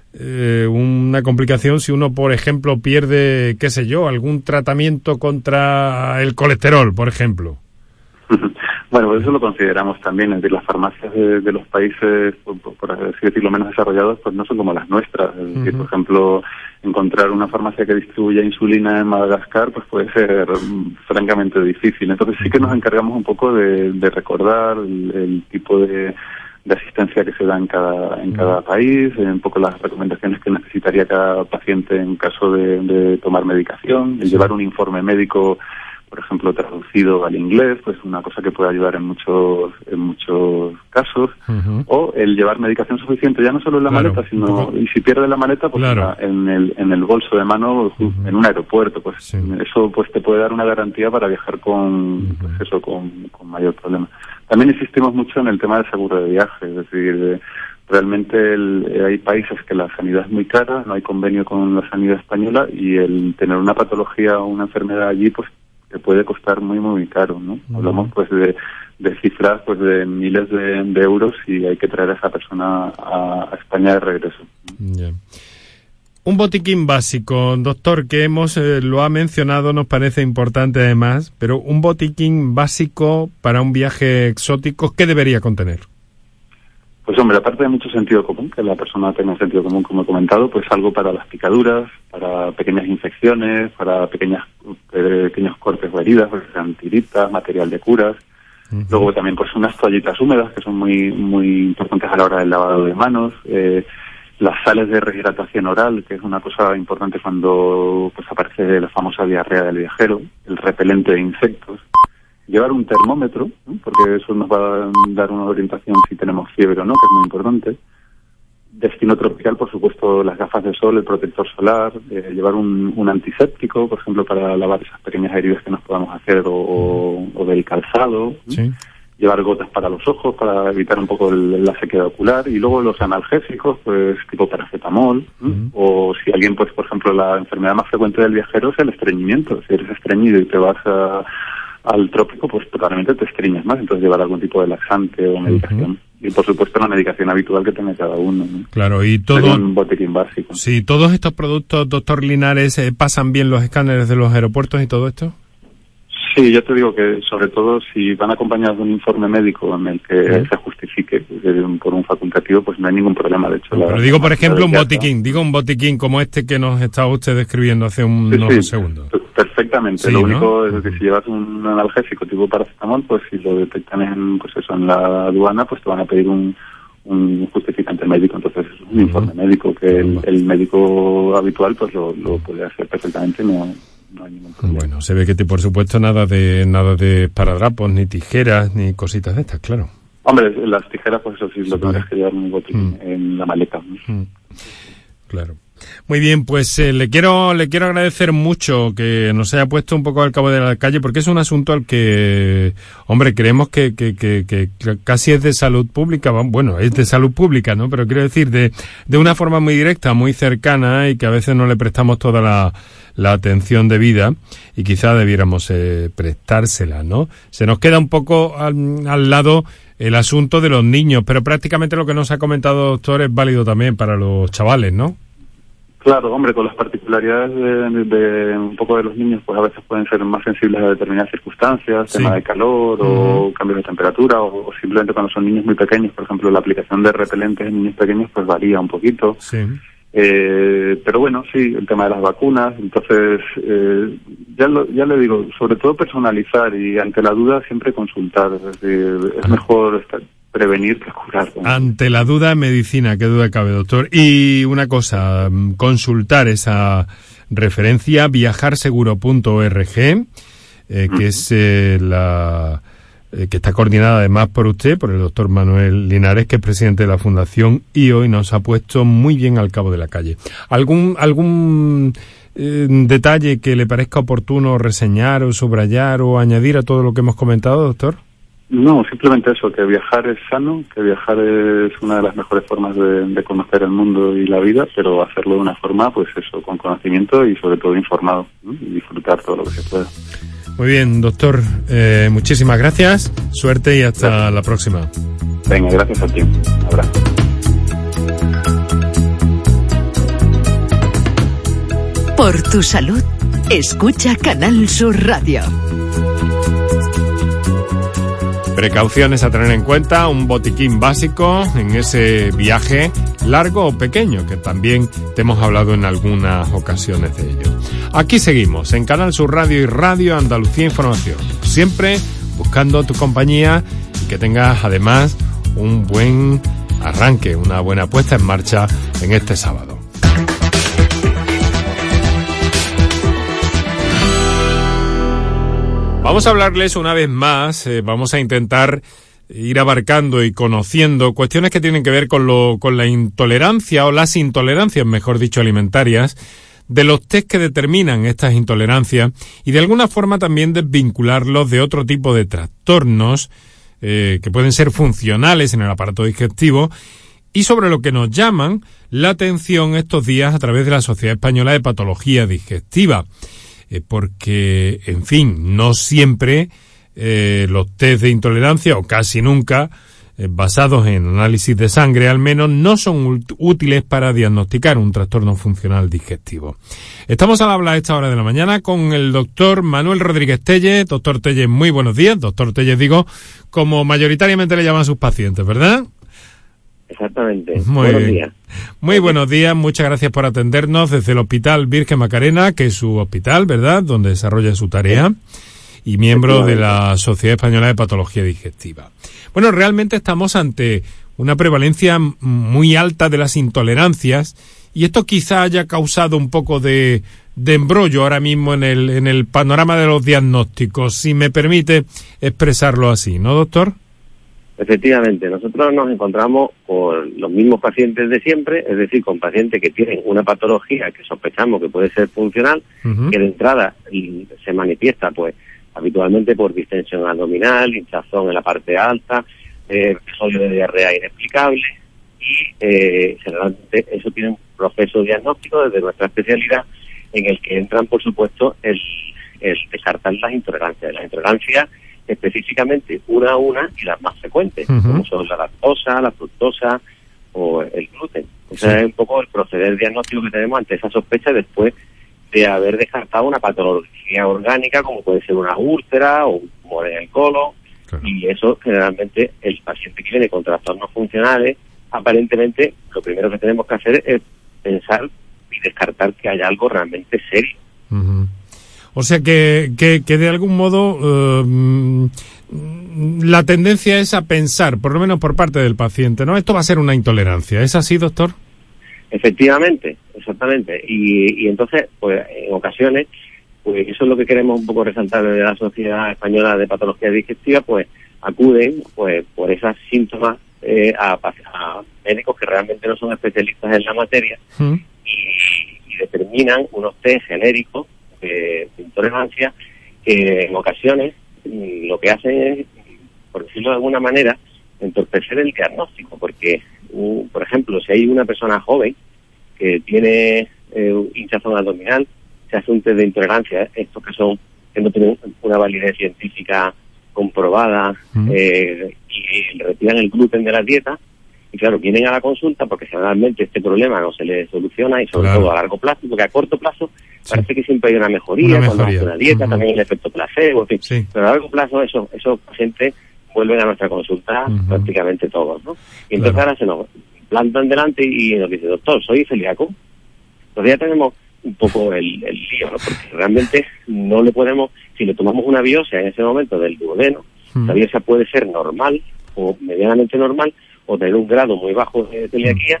[SPEAKER 8] eh, una complicación si uno, por ejemplo, pierde, qué sé yo, algún tratamiento contra el colesterol, por ejemplo.
[SPEAKER 12] Bueno, pues eso lo consideramos también. Es decir, las farmacias de, de los países, por, por así decirlo, menos desarrollados, pues no son como las nuestras. Es decir, uh-huh. por ejemplo, encontrar una farmacia que distribuya insulina en Madagascar, pues puede ser um, francamente difícil. Entonces sí que nos encargamos un poco de, de recordar el, el tipo de, de asistencia que se da en cada en cada país, un poco las recomendaciones que necesitaría cada paciente en caso de, de tomar medicación, el llevar un informe médico, por ejemplo, traducido al inglés, pues una cosa que puede ayudar en muchos en muchos casos, uh-huh. o el llevar medicación suficiente, ya no solo en la claro, maleta, sino, y si pierde la maleta, pues claro. en el en el bolso de mano, uh-huh. en un aeropuerto, pues sí. eso pues te puede dar una garantía para viajar con, uh-huh. pues eso, con, con mayor problema. También insistimos mucho en el tema del seguro de viaje, es decir, realmente el, hay países que la sanidad es muy cara, no hay convenio con la sanidad española, y el tener una patología o una enfermedad allí, pues que puede costar muy muy caro, ¿no? Uh-huh. Hablamos pues de, de cifras pues de miles de, de euros y hay que traer a esa persona a, a España de regreso.
[SPEAKER 8] Yeah. Un botiquín básico, doctor, que hemos eh, lo ha mencionado, nos parece importante además, pero un botiquín básico para un viaje exótico, ¿qué debería contener?
[SPEAKER 12] Pues hombre, aparte de mucho sentido común, que la persona tenga sentido común, como he comentado, pues algo para las picaduras, para pequeñas infecciones, para pequeñas pequeños cortes o heridas, pues sean tiritas, material de curas. Uh-huh. Luego también pues unas toallitas húmedas que son muy muy importantes a la hora del lavado de manos. Eh, las sales de rehidratación oral, que es una cosa importante cuando pues aparece la famosa diarrea del viajero, el repelente de insectos, llevar un termómetro, ¿no? Porque eso nos va a dar una orientación si tenemos fiebre o no, que es muy importante. Destino tropical, por supuesto, las gafas de sol, el protector solar, eh, llevar un, un antiséptico, por ejemplo, para lavar esas pequeñas heridas que nos podamos hacer, o, o, o del calzado.
[SPEAKER 8] Sí.
[SPEAKER 12] Llevar gotas para los ojos, para evitar un poco el, la sequedad ocular. Y luego los analgésicos, pues tipo paracetamol. Uh-huh. O si alguien, pues por ejemplo, la enfermedad más frecuente del viajero es el estreñimiento. Si eres estreñido y te vas a, al trópico, pues probablemente te estreñas más. Entonces llevar algún tipo de laxante o medicación. Uh-huh. Y por supuesto la medicación habitual que tenga cada uno, ¿no?
[SPEAKER 8] Claro, y todo...
[SPEAKER 12] Sería un botiquín básico.
[SPEAKER 8] Sí, ¿todos estos productos, doctor Linares, eh, pasan bien los escáneres de los aeropuertos y todo esto?
[SPEAKER 12] Sí, yo te digo que sobre todo si van acompañados de un informe médico en el que ¿Eh? se justifique por un facultativo, pues no hay ningún problema. De hecho,
[SPEAKER 8] no,
[SPEAKER 12] la,
[SPEAKER 8] pero digo, por ejemplo, un
[SPEAKER 12] casa,
[SPEAKER 8] botiquín, digo un botiquín como este que nos estaba usted describiendo hace un,
[SPEAKER 12] sí,
[SPEAKER 8] unos
[SPEAKER 12] sí,
[SPEAKER 8] segundos.
[SPEAKER 12] Perfectamente.
[SPEAKER 8] Sí,
[SPEAKER 12] Lo
[SPEAKER 8] ¿no?
[SPEAKER 12] único es que si llevas un analgésico tipo paracetamol, pues si lo detectan en, pues eso, en la aduana, pues te van a pedir un un justificante médico, entonces es un uh-huh. informe médico que el, el médico habitual pues lo, lo puede hacer perfectamente, no, no hay ningún problema.
[SPEAKER 8] Bueno, se ve que por supuesto nada de nada de esparadrapos, ni tijeras, ni cositas de estas, claro.
[SPEAKER 12] Hombre, las tijeras, pues eso sí, lo tendrás que llevar en un botín, mm. en la maleta.
[SPEAKER 8] Mm. Claro. Muy bien, pues eh, le quiero le quiero agradecer mucho que nos haya puesto un poco al cabo de la calle, porque es un asunto al que, hombre, creemos que, que, que, que casi es de salud pública, bueno, es de salud pública, ¿no? Pero quiero decir, de, de una forma muy directa, muy cercana, y que a veces no le prestamos toda la, la atención debida, y quizá debiéramos eh, prestársela, ¿no? Se nos queda un poco al, al lado el asunto de los niños, pero prácticamente lo que nos ha comentado, doctor, es válido también para los chavales, ¿no?
[SPEAKER 12] Claro, hombre, con las particularidades de, de un poco de los niños, pues a veces pueden ser más sensibles a determinadas circunstancias, sí. tema de calor o uh-huh. cambios de temperatura, o, o simplemente cuando son niños muy pequeños, por ejemplo, la aplicación de repelentes en niños pequeños pues varía un poquito.
[SPEAKER 8] Sí.
[SPEAKER 12] Eh, pero bueno, sí, el tema de las vacunas, entonces, eh, ya, lo, ya le digo, sobre todo personalizar y ante la duda siempre consultar, es decir, es mejor estar... prevenir que curar. ¿No?
[SPEAKER 8] Ante la duda en medicina, qué duda cabe, doctor. Y una cosa, consultar esa referencia, viajar seguro punto org, eh, que uh-huh. es eh, la eh, que está coordinada además por usted, por el doctor Manuel Linares, que es presidente de la Fundación, y hoy nos ha puesto muy bien al cabo de la calle. ¿Algún algún eh, detalle que le parezca oportuno reseñar o subrayar o añadir a todo lo que hemos comentado, doctor?
[SPEAKER 12] No, simplemente eso, que viajar es sano, que viajar es una de las mejores formas de, de conocer el mundo y la vida, pero hacerlo de una forma, pues eso, con conocimiento y sobre todo informado, ¿no? Y disfrutar todo lo que se pueda.
[SPEAKER 8] Muy bien, doctor, eh, muchísimas gracias, suerte y hasta gracias. La próxima.
[SPEAKER 12] Venga, gracias a ti. Un abrazo.
[SPEAKER 7] Por tu salud, escucha Canal Sur Radio.
[SPEAKER 8] Precauciones a tener en cuenta, un botiquín básico en ese viaje largo o pequeño, que también te hemos hablado en algunas ocasiones de ello. Aquí seguimos, en Canal Sur Radio y Radio Andalucía Información, siempre buscando tu compañía y que tengas además un buen arranque, una buena puesta en marcha en este sábado. Vamos a hablarles una vez más, eh, vamos a intentar ir abarcando y conociendo cuestiones que tienen que ver con lo, con la intolerancia o las intolerancias, mejor dicho, alimentarias, de los test que determinan estas intolerancias y de alguna forma también desvincularlos de otro tipo de trastornos eh, que pueden ser funcionales en el aparato digestivo y sobre lo que nos llaman la atención estos días a través de la Sociedad Española de Patología Digestiva. Eh, porque, en fin, no siempre eh, los test de intolerancia, o casi nunca, eh, basados en análisis de sangre al menos, no son útiles para diagnosticar un trastorno funcional digestivo. Estamos al habla a esta hora de la mañana con el doctor Manuel Rodríguez Tellez. Doctor Tellez, muy buenos días. Doctor Tellez, digo, como mayoritariamente le llaman a sus pacientes, ¿verdad?
[SPEAKER 13] Exactamente.
[SPEAKER 8] Muy
[SPEAKER 13] buenos
[SPEAKER 8] bien.
[SPEAKER 13] días.
[SPEAKER 8] Muy buenos días, muchas gracias por atendernos desde el Hospital Virgen Macarena, que es su hospital, ¿verdad?, donde desarrolla su tarea, y miembro de la Sociedad Española de Patología Digestiva. Bueno, realmente estamos ante una prevalencia muy alta de las intolerancias, y esto quizá haya causado un poco de, de embrollo ahora mismo en el, en el panorama de los diagnósticos, si me permite expresarlo así, ¿no, doctor?
[SPEAKER 13] Efectivamente, nosotros nos encontramos con los mismos pacientes de siempre, es decir, con pacientes que tienen una patología que sospechamos que puede ser funcional, uh-huh. que de entrada se manifiesta pues habitualmente por distensión abdominal, hinchazón en la parte alta, eh, episodio de diarrea inexplicable, y eh, generalmente eso tiene un proceso diagnóstico desde nuestra especialidad en el que entran, por supuesto, el, el descartar las intolerancias. Las intolerancias específicamente una a una y las más frecuentes, uh-huh. como son la lactosa, la fructosa o el gluten. Ese sí. es un poco el proceder diagnóstico que tenemos ante esa sospecha después de haber descartado una patología orgánica como puede ser una úlcera o un tumor en el colon, claro. y eso generalmente el paciente que viene con trastornos funcionales, aparentemente lo primero que tenemos que hacer es pensar y descartar que haya algo realmente serio.
[SPEAKER 8] Uh-huh. O sea que, que, que de algún modo uh, la tendencia es a pensar, por lo menos por parte del paciente, ¿no? Esto va a ser una intolerancia. ¿Es así, doctor?
[SPEAKER 13] Efectivamente, exactamente. Y, y entonces, pues en ocasiones, pues eso es lo que queremos un poco resaltar desde la Sociedad Española de Patología Digestiva, pues acuden pues por esos síntomas eh, a, a médicos que realmente no son especialistas en la materia ¿Mm? y, y determinan unos test genéricos de intolerancia que en ocasiones lo que hacen es, por decirlo de alguna manera, entorpecer el diagnóstico, porque, uh, por ejemplo, si hay una persona joven que tiene eh, hinchazón abdominal, se hace un test de intolerancia, estos que son que no tienen una validez científica comprobada, uh-huh. eh, y le retiran el gluten de la dieta, y claro, vienen a la consulta porque generalmente este problema no se le soluciona, y sobre claro. todo a largo plazo, porque a corto plazo sí. parece que siempre hay una mejoría, una cuando hace una dieta, uh-huh. también el efecto placebo, en fin. Sí. Pero a largo plazo eso, esos pacientes vuelven a nuestra consulta uh-huh. prácticamente todos, ¿no? Y entonces claro. ahora se nos plantan delante y nos dice, doctor, soy celíaco. Entonces ya tenemos un poco el, el lío, ¿no? Porque realmente no le podemos, si le tomamos una biopsia en ese momento del duodeno, uh-huh. la biopsia puede ser normal o medianamente normal, o tener un grado muy bajo de celiaquía,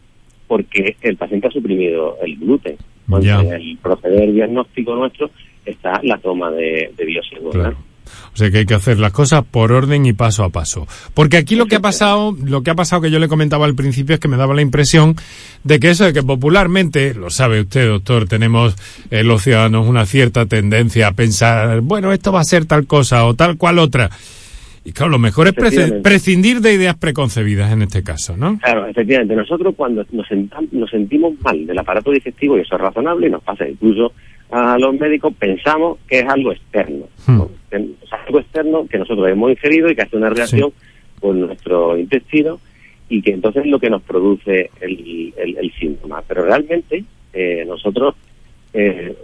[SPEAKER 13] porque el paciente ha suprimido el gluten. Cuando yeah. en el proceder diagnóstico nuestro está la toma de, de biopsia.
[SPEAKER 8] Claro. O sea que hay que hacer las cosas por orden y paso a paso. Porque aquí lo que ha pasado, lo que ha pasado que yo le comentaba al principio es que me daba la impresión de que eso de que popularmente, lo sabe usted, doctor, tenemos eh, los ciudadanos una cierta tendencia a pensar, bueno, esto va a ser tal cosa o tal cual otra. Y claro, lo mejor es pre- prescindir de ideas preconcebidas en este caso, ¿no?
[SPEAKER 13] Claro, efectivamente. Nosotros cuando nos, sentam- nos sentimos mal del aparato digestivo, y eso es razonable, y nos pasa incluso a los médicos, pensamos que es algo externo, ¿no? Hmm. O sea, algo externo que nosotros hemos ingerido y que hace una reacción sí. con nuestro intestino, y que entonces es lo que nos produce el, el, el síntoma. Pero realmente eh, nosotros eh,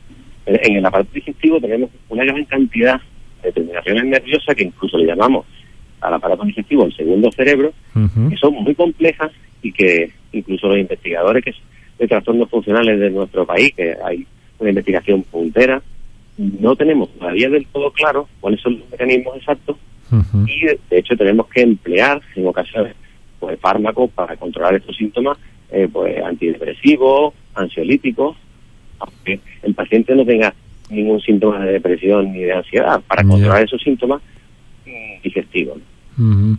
[SPEAKER 13] en el aparato digestivo tenemos una gran cantidad de terminaciones nerviosas que incluso le llamamos al aparato digestivo el segundo cerebro, uh-huh. que son muy complejas y que incluso los investigadores que de trastornos funcionales de nuestro país, que hay una investigación puntera, no tenemos todavía del todo claro cuáles son los mecanismos exactos, uh-huh. y de, de hecho tenemos que emplear en ocasiones pues fármacos para controlar estos síntomas, eh, pues antidepresivos, ansiolíticos, aunque el paciente no tenga ningún síntoma de depresión ni de ansiedad, para controlar yeah. esos síntomas mm, digestivos.
[SPEAKER 8] Uh-huh.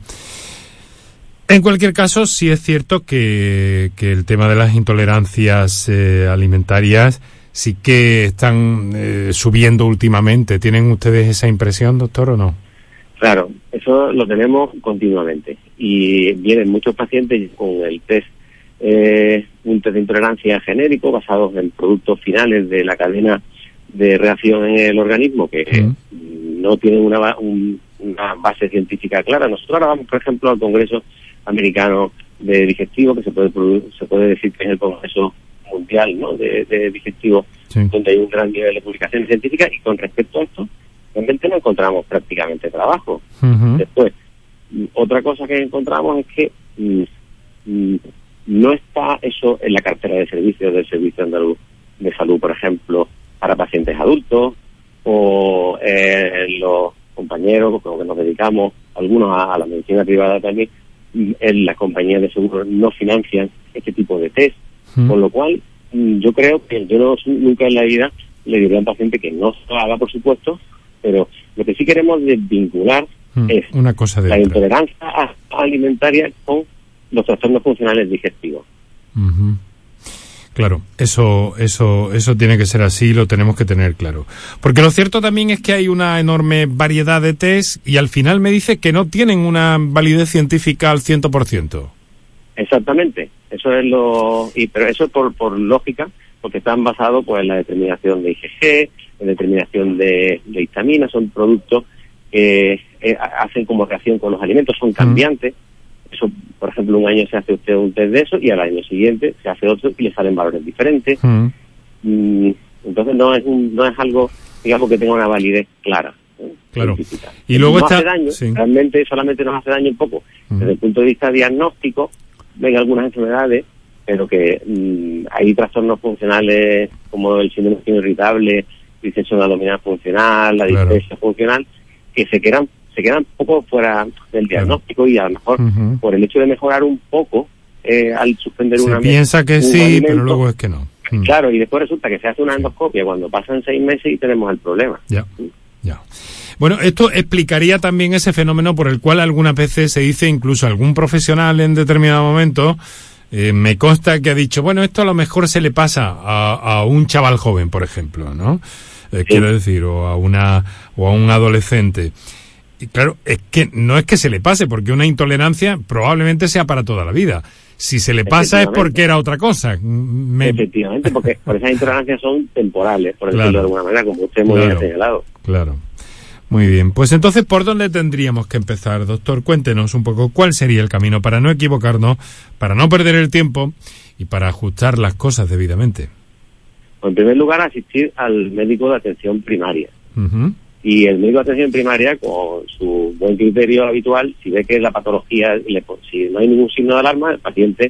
[SPEAKER 8] En cualquier caso, sí es cierto que, que el tema de las intolerancias eh, alimentarias sí que están eh, subiendo últimamente. ¿Tienen ustedes esa impresión, doctor, o no?
[SPEAKER 13] Claro, eso lo tenemos continuamente. Y vienen muchos pacientes con el test, eh, un test de intolerancia genérico basados en productos finales de la cadena de reacción en el organismo que uh-huh. no tienen una, un, una base científica clara. Nosotros ahora vamos, por ejemplo, al Congreso Americano de Digestivo, que se puede se puede decir que es el Congreso Mundial, ¿no?, de, de digestivo, sí. donde hay un gran nivel de publicaciones científicas, y con respecto a esto, realmente no encontramos prácticamente trabajo. Uh-huh. Después, otra cosa que encontramos es que mm, no está eso en la cartera de servicios del Servicio Andaluz de Salud, por ejemplo, para pacientes adultos, o eh, los compañeros con los que nos dedicamos, algunos a, a la medicina privada también, en las compañías de seguros no financian este tipo de test, mm. con lo cual yo creo que yo no, nunca en la vida le diré a un paciente que no lo haga, por supuesto, pero lo que sí queremos desvincular mm. es
[SPEAKER 8] una cosa de
[SPEAKER 13] la
[SPEAKER 8] otra.
[SPEAKER 13] intolerancia alimentaria con los trastornos funcionales digestivos.
[SPEAKER 8] Uh-huh. Claro, eso, eso, eso tiene que ser así, lo tenemos que tener claro. Porque lo cierto también es que hay una enorme variedad de test y al final me dice que no tienen una validez científica al cien por ciento.
[SPEAKER 13] Exactamente, eso es lo, y pero eso es por, por lógica, porque están basados pues en la determinación de I G G, en determinación de, de histamina, son productos que eh, hacen como reacción con los alimentos, son cambiantes. Mm. Eso, por ejemplo, un año se hace usted un test de eso y al año siguiente se hace otro y le salen valores diferentes. Mm. Mm, entonces no es un, no es algo, digamos, que tenga una validez clara. ¿eh?
[SPEAKER 8] Claro.
[SPEAKER 13] Científica.
[SPEAKER 8] Y luego
[SPEAKER 13] no
[SPEAKER 8] está...
[SPEAKER 13] hace daño,
[SPEAKER 8] sí.
[SPEAKER 13] realmente solamente nos hace daño un poco. Mm. Desde el punto de vista diagnóstico, ven algunas enfermedades, pero que mm, hay trastornos funcionales como el síndrome irritable, distensión abdominal funcional, la
[SPEAKER 8] claro.
[SPEAKER 13] distrefia funcional, que se quedan se quedan un poco fuera del diagnóstico claro. y a lo mejor uh-huh. por el hecho de mejorar un poco eh, al suspender
[SPEAKER 8] se
[SPEAKER 13] una... Se
[SPEAKER 8] piensa que sí,
[SPEAKER 13] alimento,
[SPEAKER 8] pero luego es que no. Mm.
[SPEAKER 13] Claro, y después resulta que se hace una endoscopia cuando pasan seis meses y tenemos el problema.
[SPEAKER 8] Ya, ya. Bueno, esto explicaría también ese fenómeno por el cual algunas veces se dice, incluso algún profesional en determinado momento, eh, me consta que ha dicho, bueno, esto a lo mejor se le pasa a, a un chaval joven, por ejemplo, ¿no? Eh, sí. Quiero decir, o a una o a un adolescente. Y claro, es que no es que se le pase, porque una intolerancia probablemente sea para toda la vida. Si se le pasa es porque era otra cosa. Me...
[SPEAKER 13] Efectivamente, porque por esas intolerancias son temporales, por decirlo claro. de alguna manera, como usted muy
[SPEAKER 8] claro.
[SPEAKER 13] bien ha señalado.
[SPEAKER 8] Claro. Muy bien. Pues entonces, ¿por dónde tendríamos que empezar, doctor? Cuéntenos un poco cuál sería el camino para no equivocarnos, para no perder el tiempo y para ajustar las cosas debidamente.
[SPEAKER 13] Pues en primer lugar, asistir al médico de atención primaria.
[SPEAKER 8] Uh-huh.
[SPEAKER 13] Y el médico de atención primaria, con su buen criterio habitual, si ve que la patología, si no hay ningún signo de alarma, el paciente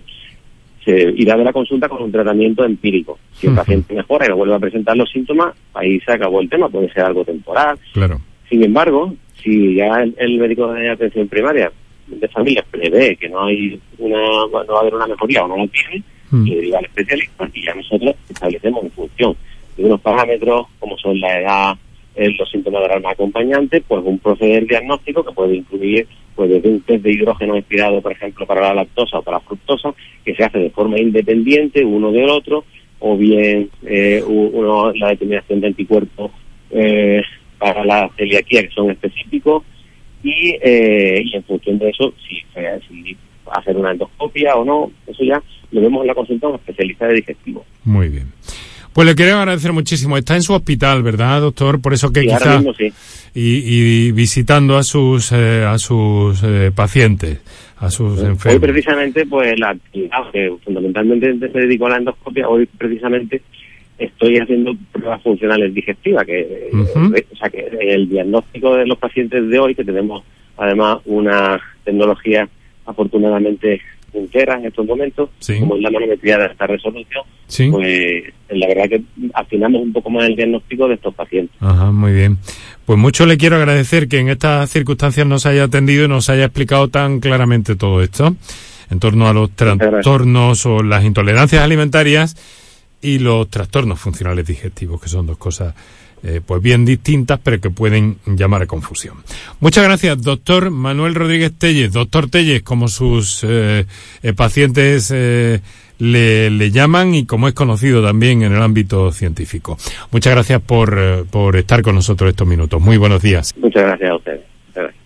[SPEAKER 13] se irá de la consulta con un tratamiento empírico. Si el uh-huh. paciente mejora y no vuelve a presentar los síntomas, ahí se acabó el tema, puede ser algo temporal.
[SPEAKER 8] Claro.
[SPEAKER 13] Sin embargo, si ya el, el médico de atención primaria de familia prevé que no hay una, no va a haber una mejoría o no la tiene, uh-huh. le deriva al especialista y ya nosotros establecemos en función de unos parámetros como son la edad, los síntomas de alarma acompañante, pues un proceder diagnóstico que puede incluir pues desde un test de hidrógeno expirado, por ejemplo, para la lactosa o para la fructosa, que se hace de forma independiente uno del otro, o bien eh, uno, la determinación de anticuerpos eh, para la celiaquía, que son específicos, y, eh, y en función de eso, si, si hacer una endoscopia o no, eso ya lo vemos en la consulta de un especialista de digestivo.
[SPEAKER 8] Muy bien. Pues le queremos agradecer muchísimo. Está en su hospital, ¿verdad, doctor? Por eso que
[SPEAKER 13] sí,
[SPEAKER 8] quizá
[SPEAKER 13] sí.
[SPEAKER 8] y, y visitando a sus eh, a sus eh, pacientes, a sus
[SPEAKER 13] hoy
[SPEAKER 8] enfermos.
[SPEAKER 13] Hoy precisamente, pues la actividad que fundamentalmente se dedicó a la endoscopia, hoy precisamente estoy haciendo pruebas funcionales digestivas, que uh-huh. eh, o sea que el diagnóstico de los pacientes de hoy, que tenemos además una tecnología afortunadamente puntera en estos momentos, sí. como es la manometría de esta resolución,
[SPEAKER 8] sí.
[SPEAKER 13] pues la verdad que afinamos un poco más el diagnóstico de estos pacientes.
[SPEAKER 8] Ajá, muy bien. Pues mucho le quiero agradecer que en estas circunstancias nos haya atendido y nos haya explicado tan claramente todo esto en torno a los trastornos o las intolerancias alimentarias y los trastornos funcionales digestivos, que son dos cosas Eh, pues bien distintas, pero que pueden llamar a confusión. Muchas gracias, doctor Manuel Rodríguez Telles, doctor Telles, como sus eh, eh, pacientes eh, le, le llaman y como es conocido también en el ámbito científico. Muchas gracias por, eh, por estar con nosotros estos minutos. Muy buenos días.
[SPEAKER 13] Muchas gracias a ustedes. Gracias.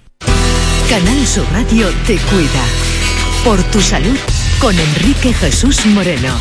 [SPEAKER 7] Canal Sur Radio te cuida. Por tu salud, con Enrique Jesús Moreno.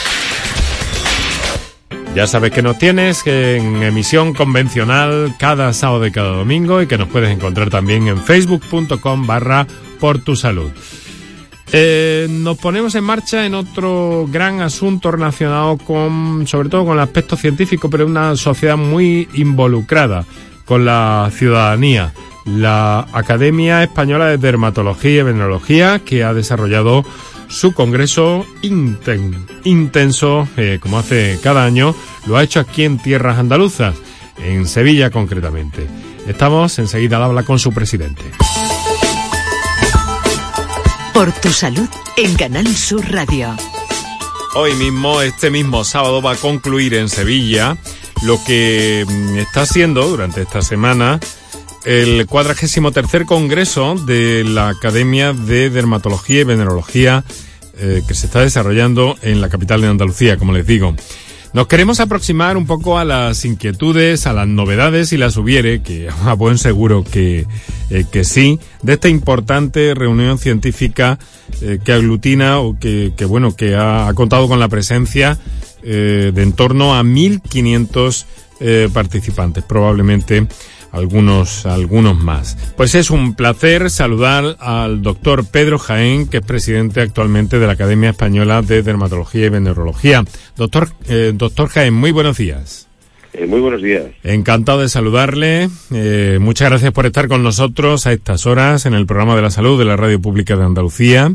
[SPEAKER 8] Ya sabes que nos tienes en emisión convencional cada sábado y cada domingo y que nos puedes encontrar también en facebook.com barra por tu salud. Eh, nos ponemos en marcha en otro gran asunto relacionado con, sobre todo con el aspecto científico, pero una sociedad muy involucrada con la ciudadanía. La Academia Española de Dermatología y Venenología, que ha desarrollado su congreso inten, intenso, eh, como hace cada año, lo ha hecho aquí en tierras andaluzas, en Sevilla concretamente. Estamos enseguida al habla con su presidente.
[SPEAKER 7] Por tu salud en Canal Sur Radio.
[SPEAKER 8] Hoy mismo, este mismo sábado, va a concluir en Sevilla lo que está haciendo durante esta semana el cuadragésimo tercer congreso de la Academia de Dermatología y Venerología eh, que se está desarrollando en la capital de Andalucía, como les digo. Nos queremos aproximar un poco a las inquietudes, a las novedades, si las hubiere, que a buen seguro que, eh, que sí, de esta importante reunión científica eh, que aglutina o que, que bueno, que ha, ha contado con la presencia eh, de en torno a mil quinientos eh, participantes, probablemente algunos algunos más. Pues es un placer saludar al doctor Pedro Jaén, que es presidente actualmente de la Academia Española de Dermatología y Venerología. Doctor, eh, doctor Jaén, muy buenos días.
[SPEAKER 14] Eh, muy buenos días.
[SPEAKER 8] Encantado de saludarle. Eh, muchas gracias por estar con nosotros a estas horas en el programa de la salud de la Radio Pública de Andalucía.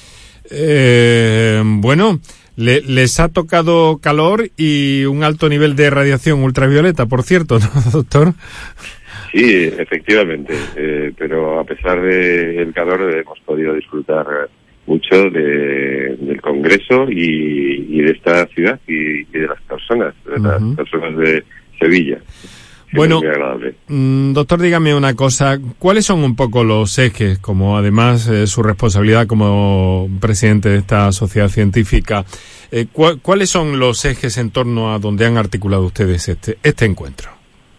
[SPEAKER 8] Eh, bueno, le, les ha tocado calor y un alto nivel de radiación ultravioleta, por cierto, ¿no, doctor?
[SPEAKER 14] Sí, efectivamente, eh, pero a pesar del calor hemos podido disfrutar mucho de, del Congreso y, y de esta ciudad y, y de las personas, de uh-huh. las personas de Sevilla.
[SPEAKER 8] Bueno, mm, doctor, dígame una cosa, ¿cuáles son un poco los ejes, como además eh, su responsabilidad como presidente de esta sociedad científica, eh, cu- cuáles son los ejes en torno a donde han articulado ustedes este, este encuentro?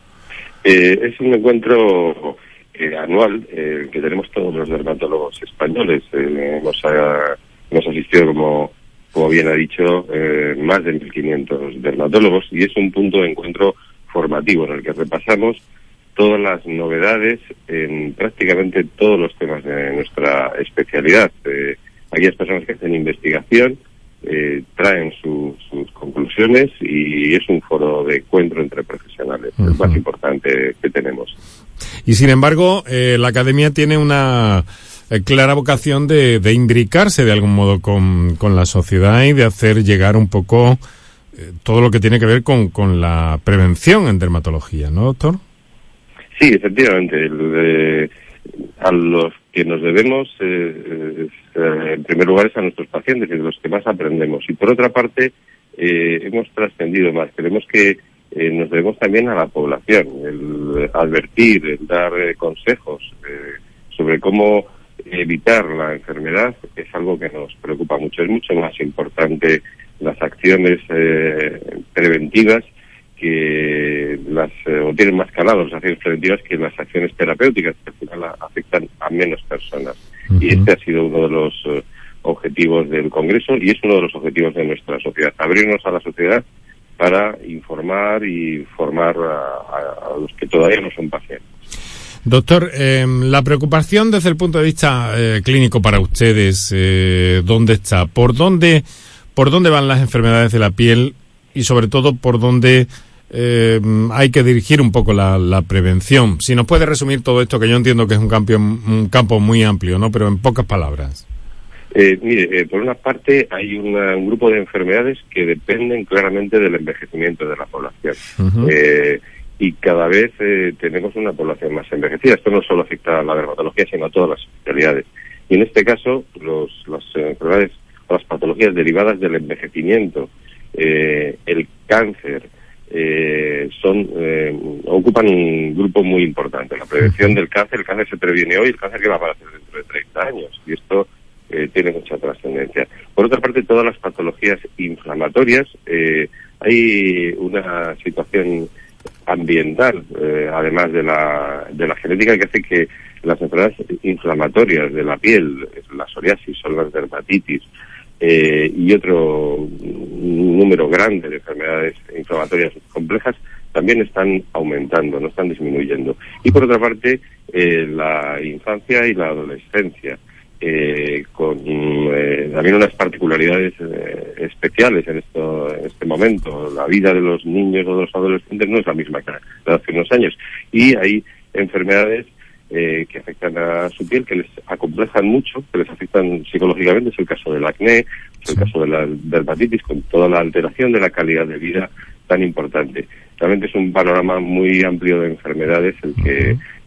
[SPEAKER 14] Eh, es un encuentro eh, anual eh, que tenemos todos los dermatólogos españoles. Eh, hemos, a, hemos asistido, como, como bien ha dicho, eh, más de mil quinientos dermatólogos, y es un punto de encuentro formativo en el que repasamos todas las novedades en prácticamente todos los temas de nuestra especialidad. Eh, aquellas personas que hacen investigación Eh, traen su, sus conclusiones, y es un foro de encuentro entre profesionales, uh-huh. el más importante que tenemos.
[SPEAKER 8] Y sin embargo, eh, la Academia tiene una eh, clara vocación de, de imbricarse de algún modo con, con la sociedad y de hacer llegar un poco eh, todo lo que tiene que ver con, con la prevención en dermatología, ¿no, doctor?
[SPEAKER 14] Sí, efectivamente. El, eh, a los que nos debemos, eh, eh, en primer lugar, es a nuestros pacientes, y de los que más aprendemos. Y por otra parte, eh, hemos trascendido más. Creemos que eh, nos debemos también a la población, el advertir, el dar eh, consejos eh, sobre cómo evitar la enfermedad. Es algo que nos preocupa mucho. Es mucho más importante las acciones eh, preventivas que las, eh, o tienen más calado las acciones preventivas que las acciones terapéuticas, que al final a, afectan a menos personas. Uh-huh. Y este ha sido uno de los uh, objetivos del Congreso, y es uno de los objetivos de nuestra sociedad, abrirnos a la sociedad para informar y formar a, a, a los que todavía no son pacientes.
[SPEAKER 8] Doctor, eh, la preocupación desde el punto de vista eh, clínico para ustedes, eh, ¿dónde está? ¿Por dónde, por dónde van las enfermedades de la piel? Y sobre todo, ¿por dónde eh, hay que dirigir un poco la, la prevención? Si nos puede resumir todo esto, que yo entiendo que es un campo, un campo muy amplio, ¿no? Pero en pocas palabras.
[SPEAKER 14] Eh, mire, eh, por una parte hay una, un grupo de enfermedades que dependen claramente del envejecimiento de la población. Uh-huh. Eh, y cada vez eh, tenemos una población más envejecida. Esto no solo afecta a la dermatología, sino a todas las especialidades. Y en este caso, los, las enfermedades o las patologías derivadas del envejecimiento, eh, el cáncer, eh, son eh, ocupan un grupo muy importante. La prevención del cáncer, el cáncer se previene hoy, el cáncer que va a aparecer dentro de treinta años, y esto eh, tiene mucha trascendencia. Por otra parte, todas las patologías inflamatorias, eh, hay una situación ambiental, eh, además de la, de la genética, que hace que las enfermedades inflamatorias de la piel, la psoriasis o las dermatitis, eh, y otro número grande de enfermedades inflamatorias complejas, también están aumentando, no están disminuyendo. Y por otra parte, eh, la infancia y la adolescencia, eh, con eh, también unas particularidades eh, especiales en, esto, en este momento. La vida de los niños o de los adolescentes no es la misma que la de hace unos años, y hay enfermedades eh, que afectan a su piel, que les acomplejan mucho, que les afectan psicológicamente. Es el caso del acné, es el caso de la dermatitis, con toda la alteración de la calidad de vida tan importante. Realmente es un panorama muy amplio de enfermedades el que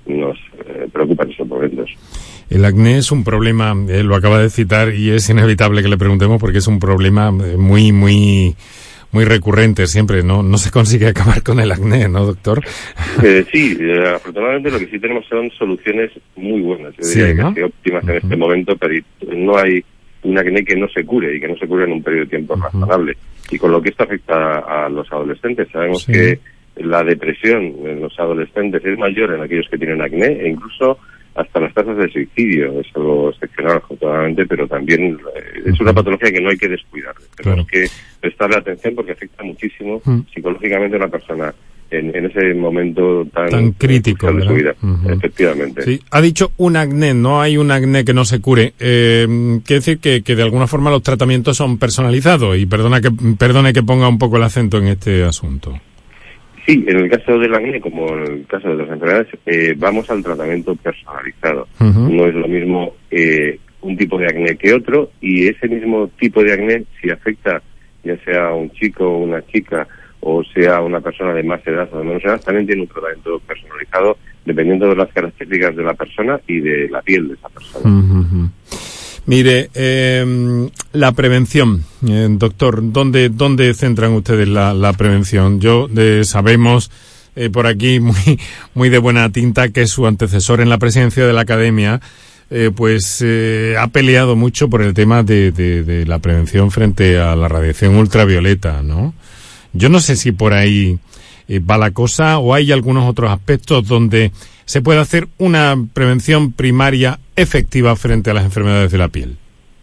[SPEAKER 14] nos eh, preocupa en estos momentos.
[SPEAKER 8] El acné es un problema, eh, lo acaba de citar, y es inevitable que le preguntemos porque es un problema muy, muy, muy recurrente siempre. No, no se consigue acabar con el acné, ¿no, doctor?
[SPEAKER 14] Eh, sí, eh, afortunadamente lo que sí tenemos son soluciones muy buenas, yo diría,
[SPEAKER 8] sí, ¿no?
[SPEAKER 14] que óptimas en este momento, pero no hay un acné que no se cure y que no se cure en un periodo de tiempo uh-huh. razonable. Y con lo que esto afecta a los adolescentes, sabemos sí. que la depresión en los adolescentes es mayor en aquellos que tienen acné, e incluso hasta las tasas de suicidio. Es algo excepcional, afortunadamente, pero también eh, es una patología que no hay que descuidar. Tenemos claro. que prestarle atención porque afecta muchísimo uh-huh. psicológicamente a una persona en, en ese momento tan,
[SPEAKER 8] tan crítico
[SPEAKER 14] de su vida.
[SPEAKER 8] Uh-huh.
[SPEAKER 14] Efectivamente.
[SPEAKER 8] Sí. Ha dicho un acné, no hay un acné que no se cure. Eh, quiere decir que, que de alguna forma los tratamientos son personalizados, y perdona que, perdone que ponga un poco el acento en este asunto.
[SPEAKER 14] Sí, en el caso del acné, como en el caso de otras enfermedades, eh, vamos al tratamiento personalizado. Uh-huh. No es lo mismo eh, un tipo de acné que otro, y ese mismo tipo de acné, si afecta ya sea a un chico o una chica, o sea una persona de más edad o de menos edad, también tiene un tratamiento personalizado dependiendo de las características de la persona y de la piel de esa persona.
[SPEAKER 8] Uh-huh. Mire, eh, la prevención, eh, doctor, ¿dónde dónde centran ustedes la, la prevención? Yo eh, sabemos eh, por aquí muy muy de buena tinta que su antecesor en la presidencia de la Academia eh, pues eh, ha peleado mucho por el tema de, de, de la prevención frente a la radiación ultravioleta, ¿no? Yo no sé si por ahí eh, va la cosa, o hay algunos otros aspectos donde se puede hacer una prevención primaria efectiva frente a las enfermedades de la piel.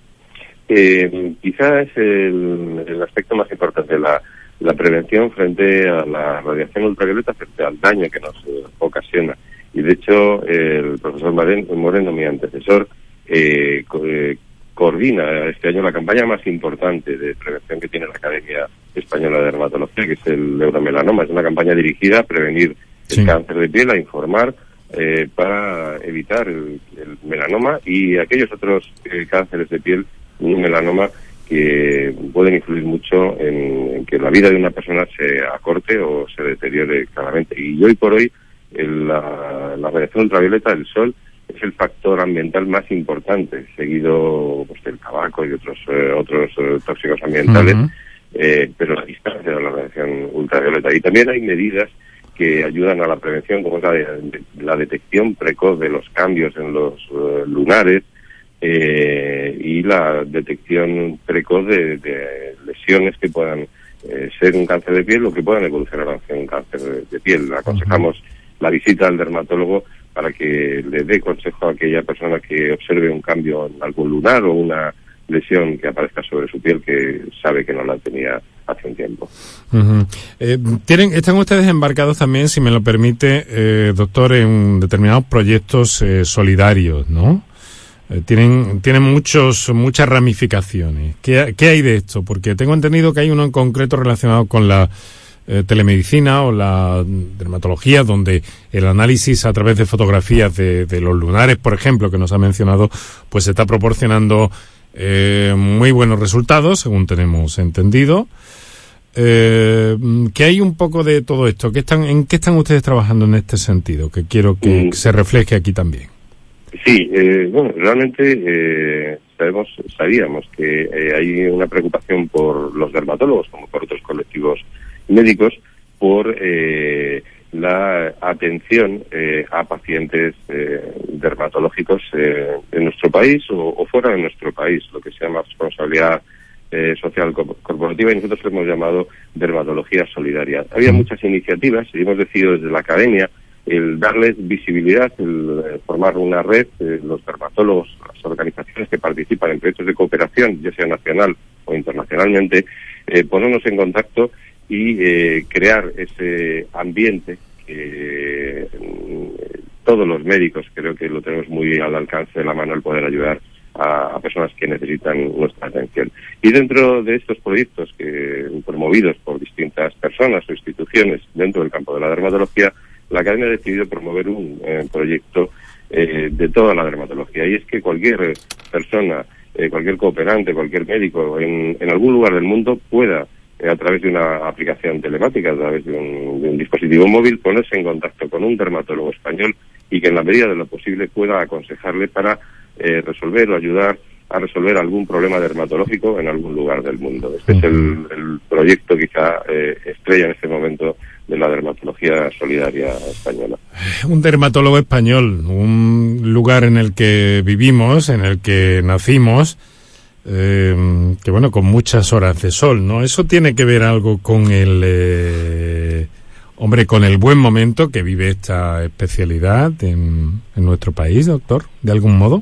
[SPEAKER 14] Eh, quizás es el, el aspecto más importante, la, la prevención frente a la radiación ultravioleta, frente al daño que nos eh, ocasiona. Y de hecho, eh, el profesor Moreno, mi antecesor, eh, co- eh, coordina este año la campaña más importante de prevención que tiene la Academia Española de Dermatología, que es el euromelanoma. Es una campaña dirigida a prevenir sí. el cáncer de piel, a informar eh, para evitar el, el melanoma y aquellos otros eh, cánceres de piel, un melanoma, que pueden influir mucho en, en que la vida de una persona se acorte o se deteriore claramente. Y hoy por hoy el, la, la radiación ultravioleta del sol es el factor ambiental más importante, seguido pues, del tabaco y otros eh, otros eh, tóxicos ambientales, uh-huh. eh, pero la distancia de la radiación ultravioleta. Y también hay medidas que ayudan a la prevención, como es la, de, de, la detección precoz de los cambios en los uh, lunares eh, y la detección precoz de, de lesiones que puedan eh, ser un cáncer de piel o que puedan evolucionar hacia un cáncer de, de piel. Aconsejamos uh-huh. la visita al dermatólogo para que le dé consejo a aquella persona que observe un cambio en algún lunar o una lesión que aparezca sobre su piel que sabe que no la tenía hace un tiempo.
[SPEAKER 8] Uh-huh. Eh, tienen, están ustedes embarcados también, si me lo permite, eh, doctor, en determinados proyectos eh, solidarios, ¿no? Eh, tienen tienen muchos muchas ramificaciones. ¿Qué, ¿Qué hay de esto? Porque tengo entendido que hay uno en concreto relacionado con la Eh, telemedicina o la dermatología, donde el análisis a través de fotografías de, de los lunares, por ejemplo, que nos ha mencionado, pues está proporcionando eh, muy buenos resultados, según tenemos entendido. Eh, ¿Qué hay un poco de todo esto? ¿Qué están, ¿En qué están ustedes trabajando en este sentido? Que quiero que mm. se refleje aquí también.
[SPEAKER 14] Sí, eh, bueno, realmente eh, sabemos, sabíamos que eh, hay una preocupación por los dermatólogos, como por otros colectivos médicos, por eh, la atención eh, a pacientes eh, dermatológicos eh, en nuestro país o, o fuera de nuestro país, lo que se llama responsabilidad eh, social corporativa, y nosotros lo hemos llamado dermatología solidaria. Había muchas iniciativas y hemos decidido desde la academia el darles visibilidad, el eh, formar una red, eh, los dermatólogos, las organizaciones que participan en proyectos de cooperación, ya sea nacional o internacionalmente, eh, ponernos en contacto y eh, crear ese ambiente que eh, todos los médicos creo que lo tenemos muy al alcance de la mano, el poder ayudar a, a personas que necesitan nuestra atención. Y dentro de estos proyectos que promovidos por distintas personas o instituciones dentro del campo de la dermatología, la Academia ha decidido promover un eh, proyecto eh, de toda la dermatología, y es que cualquier persona, eh, cualquier cooperante, cualquier médico en, en algún lugar del mundo pueda, a través de una aplicación telemática, a través de un, de un dispositivo móvil, ponerse en contacto con un dermatólogo español y que en la medida de lo posible pueda aconsejarle para eh, resolver o ayudar a resolver algún problema dermatológico en algún lugar del mundo. Este es el, el proyecto quizá eh, estrella en este momento de la dermatología solidaria española.
[SPEAKER 8] Un dermatólogo español, un lugar en el que vivimos, en el que nacimos, eh, que bueno, con muchas horas de sol, ¿no? Eso tiene que ver algo con el, eh, hombre, con el buen momento que vive esta especialidad en, en nuestro país, doctor, de algún modo.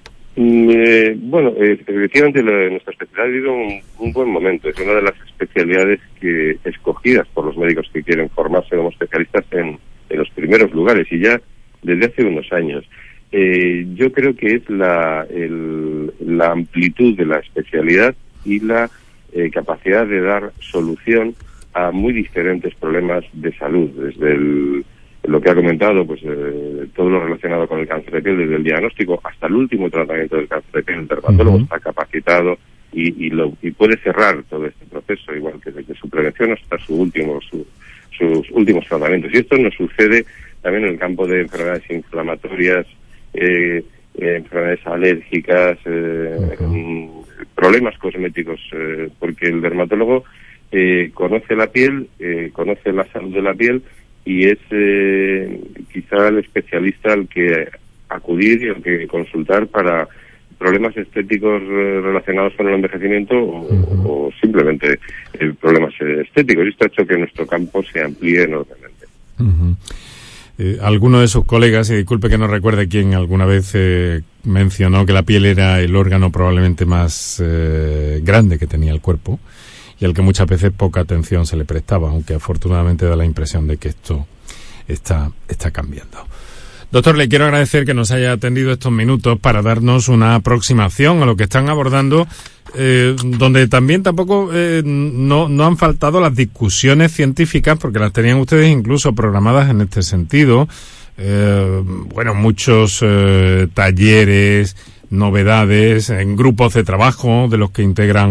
[SPEAKER 14] Eh, bueno, eh, efectivamente la, nuestra especialidad ha vivido un, un buen momento. Es una de las especialidades que escogidas por los médicos que quieren formarse como especialistas en, en los primeros lugares y ya desde hace unos años. Eh, yo creo que es la, el, la amplitud de la especialidad y la eh, capacidad de dar solución a muy diferentes problemas de salud, desde el lo que ha comentado, pues eh, todo lo relacionado con el cáncer de piel, desde el diagnóstico hasta el último tratamiento del cáncer de piel. El dermatólogo uh-huh. está capacitado y, y, lo, y puede cerrar todo este proceso, igual que desde su prevención hasta su último, su, sus últimos tratamientos. Y esto nos sucede también en el campo de enfermedades inflamatorias, eh, eh, enfermedades alérgicas, eh, uh-huh. problemas cosméticos, eh, porque el dermatólogo eh, conoce la piel, eh, conoce la salud de la piel, y es eh, quizá el especialista al que acudir y al que consultar para problemas estéticos eh, relacionados con el envejecimiento o, uh-huh. o simplemente eh, problemas eh, estéticos. Y esto ha hecho que nuestro campo se amplíe enormemente.
[SPEAKER 8] Uh-huh. Eh, alguno de sus colegas, y disculpe que no recuerde quién alguna vez eh, mencionó que la piel era el órgano probablemente más eh, grande que tenía el cuerpo, y al que muchas veces poca atención se le prestaba, aunque afortunadamente da la impresión de que esto está, está cambiando. Doctor, le quiero agradecer que nos haya atendido estos minutos para darnos una aproximación a lo que están abordando, eh, donde también tampoco eh, no, no han faltado las discusiones científicas, porque las tenían ustedes incluso programadas en este sentido. Eh, bueno, muchos eh, talleres, novedades, en grupos de trabajo de los que integran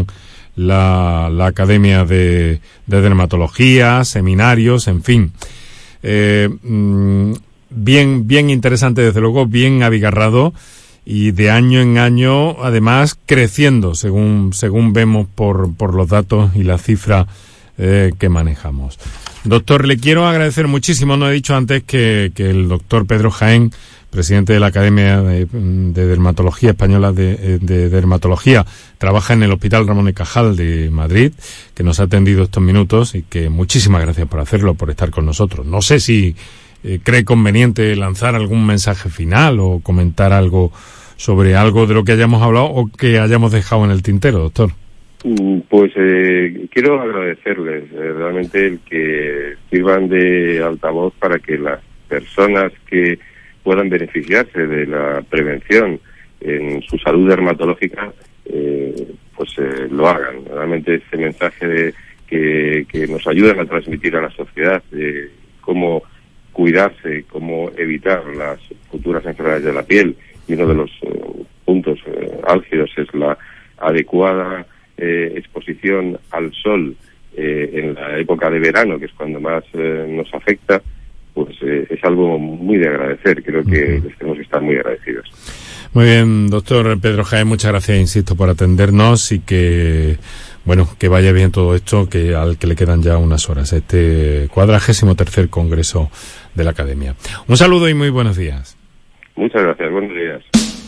[SPEAKER 8] La, la Academia de, de Dermatología, seminarios, en fin. Eh, mmm, bien, bien interesante, desde luego, bien abigarrado y de año en año, además, creciendo, según, según vemos por, por los datos y las cifras eh, que manejamos. Doctor, le quiero agradecer muchísimo. No he dicho antes que, que el doctor Pedro Jaén, presidente de la Academia de, de Dermatología Española de, de Dermatología, trabaja en el Hospital Ramón y Cajal de Madrid, que nos ha atendido estos minutos y que muchísimas gracias por hacerlo, por estar con nosotros. No sé si eh, cree conveniente lanzar algún mensaje final o comentar algo sobre algo de lo que hayamos hablado o que hayamos dejado en el tintero, doctor.
[SPEAKER 14] Pues eh, quiero agradecerles eh, realmente el que sirvan de altavoz para que las personas que puedan beneficiarse de la prevención en su salud dermatológica, eh, pues eh, lo hagan. Realmente este mensaje de, que, que nos ayudan a transmitir a la sociedad de cómo cuidarse, cómo evitar las futuras enfermedades de la piel, y uno de los eh, puntos eh, álgidos es la adecuada eh, exposición al sol eh, en la época de verano, que es cuando más eh, nos afecta. Pues eh, es algo muy de agradecer. Creo que les tenemos que estar muy agradecidos.
[SPEAKER 8] Muy bien, doctor Pedro Jaén, muchas gracias, insisto, por atendernos y que, bueno, que vaya bien todo esto, que al que le quedan ya unas horas, este cuadragésimo tercer congreso de la Academia. Un saludo y muy buenos días.
[SPEAKER 14] Muchas gracias, buenos días.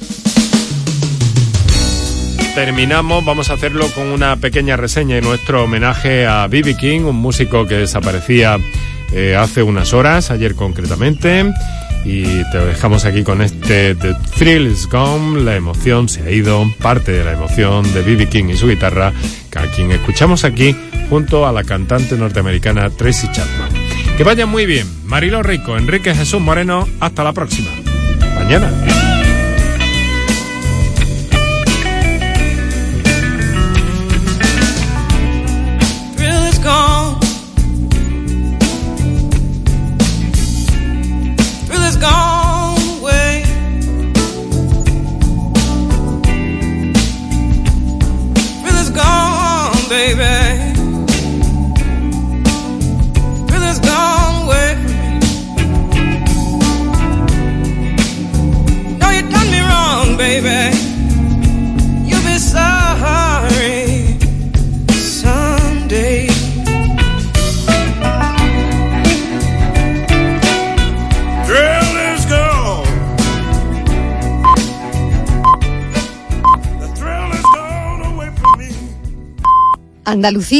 [SPEAKER 8] Terminamos, vamos a hacerlo con una pequeña reseña y nuestro homenaje a B B King, un músico que desaparecía Eh, hace unas horas, ayer concretamente, y te dejamos aquí con este The Thrill is Gone, la emoción se ha ido, parte de la emoción de B B King y su guitarra, a quien escuchamos aquí junto a la cantante norteamericana Tracy Chapman. Que vayan muy bien. Mariló Rico, Enrique Jesús Moreno, hasta la próxima. Mañana.
[SPEAKER 15] Andalucía.